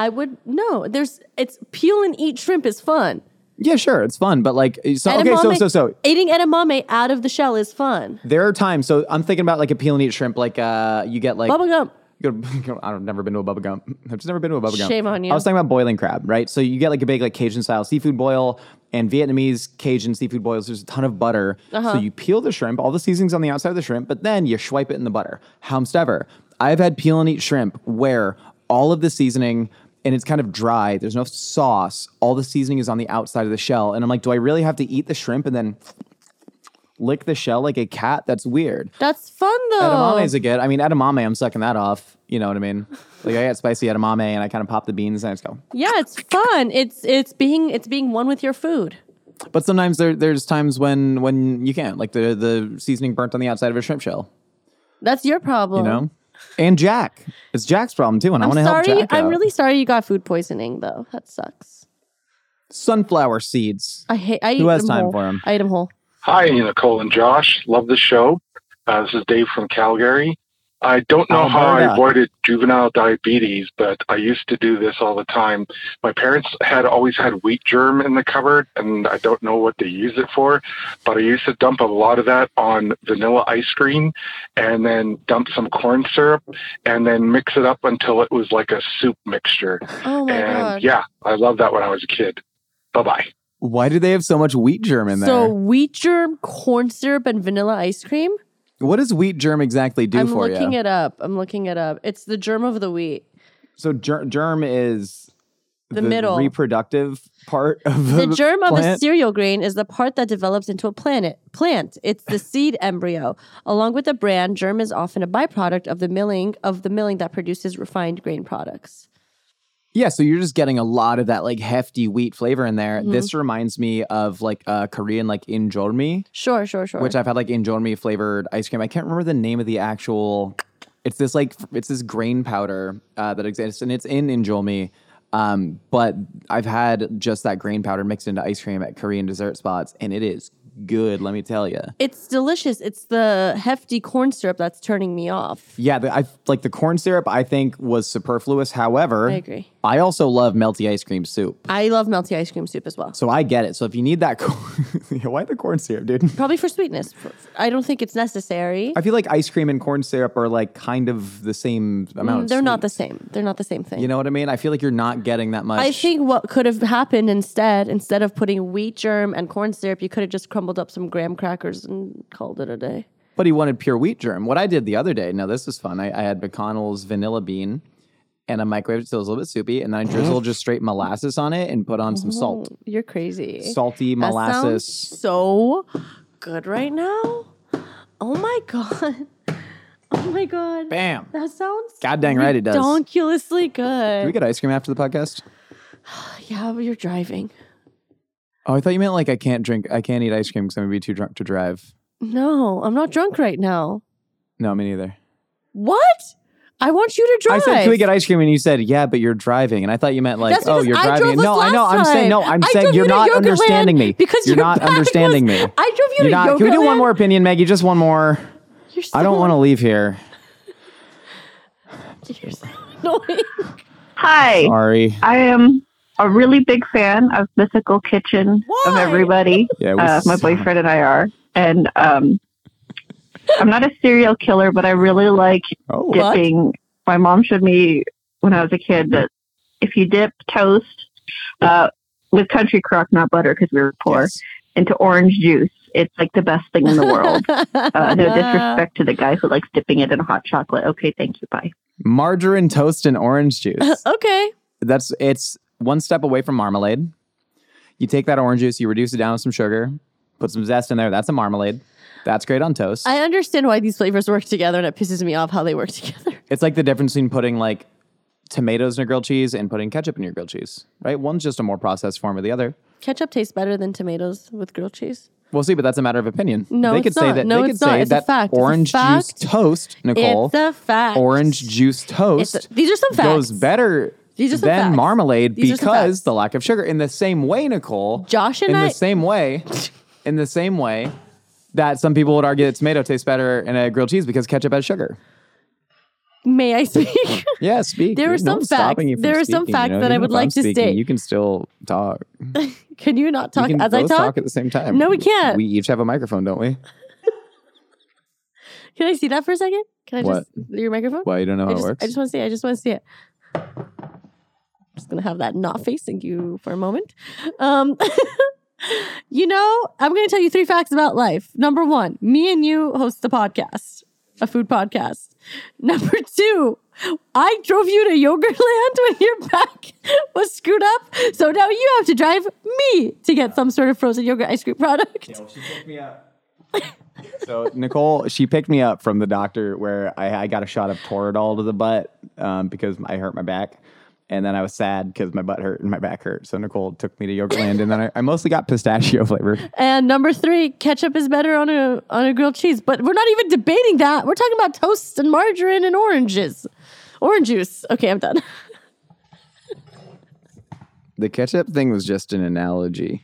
D: It's peel and eat shrimp is fun.
B: Yeah, sure, it's fun, but like,
D: eating edamame out of the shell is fun.
B: There are times, so I'm thinking about like a peel and eat shrimp, like you get like
D: bubble gum.
B: I've never been to a Bubba Gump. I've just never been to a Bubba Gump.
D: Shame on you.
B: I was talking about boiling crab, right? So you get like a big like Cajun style seafood boil and Vietnamese Cajun seafood boils. There's a ton of butter. So you peel the shrimp, all the seasoning's on the outside of the shrimp, but then you swipe it in the butter. Howsoever, I've had peel and eat shrimp where all of the seasoning, and it's kind of dry, there's no sauce, all the seasoning is on the outside of the shell. And I'm like, do I really have to eat the shrimp and then lick the shell like a cat? That's weird.
D: That's fun though.
B: Edamame is good. I mean, edamame, I'm sucking that off. You know what I mean? Like I got spicy edamame and I kind of pop the beans and I just go.
D: Yeah, it's fun. It's being one with your food.
B: But sometimes there's times when you can't. Like the seasoning burnt on the outside of a shrimp shell.
D: That's your problem.
B: You know? And Jack. It's Jack's problem too, and I want to help Jack out.
D: I'm really sorry you got food poisoning though. That sucks.
B: Sunflower seeds.
D: Who
B: has time for them?
D: I eat them whole.
J: Hi, Nicole and Josh. Love the show. This is Dave from Calgary. I don't know how I avoided juvenile diabetes, but I used to do this all the time. My parents had always had wheat germ in the cupboard, and I don't know what they use it for, but I used to dump a lot of that on vanilla ice cream and then dump some corn syrup and then mix it up until it was like a soup mixture.
D: Oh my God.
J: Yeah, I loved that when I was a kid. Bye-bye.
B: Why do they have so much wheat germ in there?
D: So wheat germ, corn syrup, and vanilla ice cream?
B: What does wheat germ exactly do for you?
D: I'm looking it up. It's the germ of the wheat.
B: So germ is
D: the middle
B: reproductive part of
D: the germ of a cereal grain is the part that develops into a plant. It's the seed embryo. Along with the bran, germ is often a byproduct of the milling that produces refined grain products.
B: Yeah, so you're just getting a lot of that like hefty wheat flavor in there. Mm-hmm. This reminds me of like Korean like injeolmi.
D: Sure.
B: Which I've had like injeolmi flavored ice cream. I can't remember the name of the actual. It's this grain powder that exists, and it's in injeolmi. But I've had just that grain powder mixed into ice cream at Korean dessert spots, and it is good, let me tell you.
D: It's delicious. It's the hefty corn syrup that's turning me off.
B: Yeah, the corn syrup I think was superfluous. However,
D: I agree.
B: I also love melty ice cream soup.
D: I love melty ice cream soup as well.
B: So I get it. So if you need that why the corn syrup, dude?
D: Probably for sweetness. I don't think it's necessary.
B: I feel like ice cream and corn syrup are like kind of the same amount.
D: They're not the same. They're not the same thing.
B: You know what I mean? I feel like you're not getting that much.
D: I think what could have happened instead of putting wheat germ and corn syrup, you could have just crumbled up some graham crackers and called it a day.
B: But he wanted pure wheat germ. What I did the other day, now this was fun. I had McConnell's vanilla bean and I microwaved it so it was a little bit soupy, and then I drizzled just straight molasses on it and put on some salt.
D: You're crazy.
B: Salty molasses.
D: That sounds so good right now. Oh my God. Oh my God.
B: Bam.
D: That sounds
B: God dang right it does.
D: Ridiculously good.
B: Can we get ice cream after the podcast?
D: Yeah, but you're driving.
B: Oh, I thought you meant like I can't eat ice cream because I'm going to be too drunk to drive.
D: No, I'm not drunk right now.
B: No, me neither.
D: What? I want you to drive.
B: I said, can we get ice cream? And you said, yeah, but you're driving. And I thought you meant like, oh, you're driving. No, I know. I'm saying you're not understanding me.
D: Because
B: you're not understanding me.
D: I drove you to Yogurtland.
B: Can we do one more opinion, Maggie? Just one more. I don't want to leave here.
D: You're so annoying.
K: Hi.
B: Sorry.
K: I am a really big fan of Mythical Kitchen of everybody.
B: Yeah,
K: my boyfriend and I are. And I'm not a serial killer, but I really like dipping. What? My mom showed me when I was a kid that if you dip toast with country crock, not butter because we were poor, into orange juice, it's like the best thing in the world. No disrespect to the guy who likes dipping it in hot chocolate. Okay, thank you. Bye.
B: Margarine toast and orange juice.
D: Okay.
B: It's one step away from marmalade. You take that orange juice, you reduce it down with some sugar, put some zest in there. That's a marmalade. That's great on toast.
D: I understand why these flavors work together, and it pisses me off how they work together.
B: It's like the difference between putting like tomatoes in a grilled cheese and putting ketchup in your grilled cheese, right? One's just a more processed form of the other.
D: Ketchup tastes better than tomatoes with grilled cheese.
B: We'll see, but that's a matter of opinion.
D: No,
B: they could
D: it's
B: say
D: not.
B: that.
D: No,
B: they could say that orange juice toast, Nicole.
D: It's a fact.
B: Orange juice toast.
D: These are some facts.
B: Goes better than marmalade because the lack of sugar. In the same way, Nicole.
D: Josh and
B: in the same way that some people would argue that tomato tastes better in a grilled cheese because ketchup has sugar.
D: May I speak?
B: Yeah, speak.
D: There are some facts. There are some facts that I would like to state.
B: You can still talk.
D: Can you not talk as I talk?
B: Talk at the same time.
D: No, we can't.
B: We each have a microphone, don't we?
D: Can I see that for a second? Can I just your microphone?
B: Well, you don't know how it works.
D: I just want to see it. I'm just gonna have that not facing you for a moment. You know, I'm gonna tell you 3 facts about life. Number 1, me and you host a podcast, a food podcast. Number 2, I drove you to Yogurtland when your back was screwed up. So now you have to drive me to get some sort of frozen yogurt ice cream product.
B: Yeah, well, she picked me up. So Nicole, she picked me up from the doctor where I got a shot of Toradol to the butt because I hurt my back. And then I was sad because my butt hurt and my back hurt. So Nicole took me to Yogurtland, and then I mostly got pistachio flavor.
D: And number 3, ketchup is better on a grilled cheese. But we're not even debating that. We're talking about toast and margarine and oranges. Orange juice. Okay, I'm done.
B: The ketchup thing was just an analogy.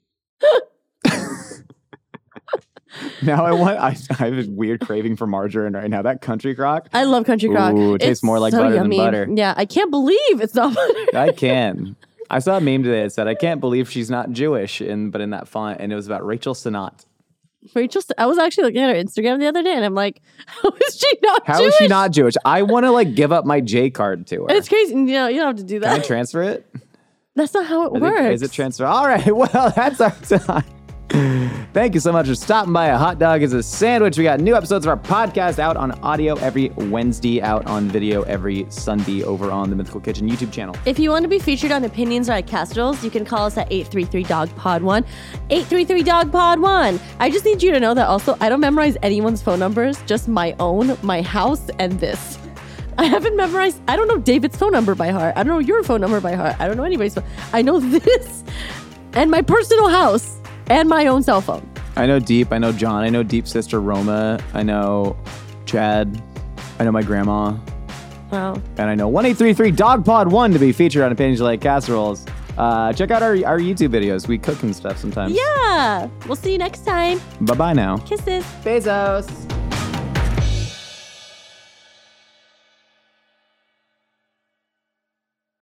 B: Now I have a weird craving for margarine right now. That Country Crock.
D: I love Country Crock.
B: Ooh, it tastes more like butter than butter.
D: Yeah, I can't believe it's not butter.
B: I can. I saw a meme today that said, I can't believe she's not Jewish, but in that font, and it was about Rachel Sennott.
D: I was actually looking at her Instagram the other day, and I'm like, how is she not Jewish?
B: How is she not Jewish? I want to give up my J card to her.
D: It's crazy. You don't have to do that.
B: Can I transfer it?
D: That's not how it works.
B: Is it transfer? All right. Well, that's our time. Thank you so much for stopping by. A hot dog is a sandwich. We got new episodes of our podcast out on audio every Wednesday, out on video every Sunday over on the Mythical Kitchen YouTube channel.
D: If you want to be featured on Opinions or at Casseroles, you can call us at 833-DOG-POD1. 833-DOG-POD1. I just need you to know that also I don't memorize anyone's phone numbers, just my own, my house, and this. I haven't memorized, I don't know David's phone number by heart. I don't know your phone number by heart. I don't know anybody's phone. I know this and my personal house. And my own cell phone.
B: I know Deep. I know John. I know Deep's sister, Roma. I know Chad. I know my grandma.
D: Wow.
B: And I know 1-833-DOG-POD1 to be featured on Opinions Like Casseroles. Check out our YouTube videos. We cook and stuff sometimes.
D: Yeah. We'll see you next time.
B: Bye-bye now.
D: Kisses.
B: Bezos.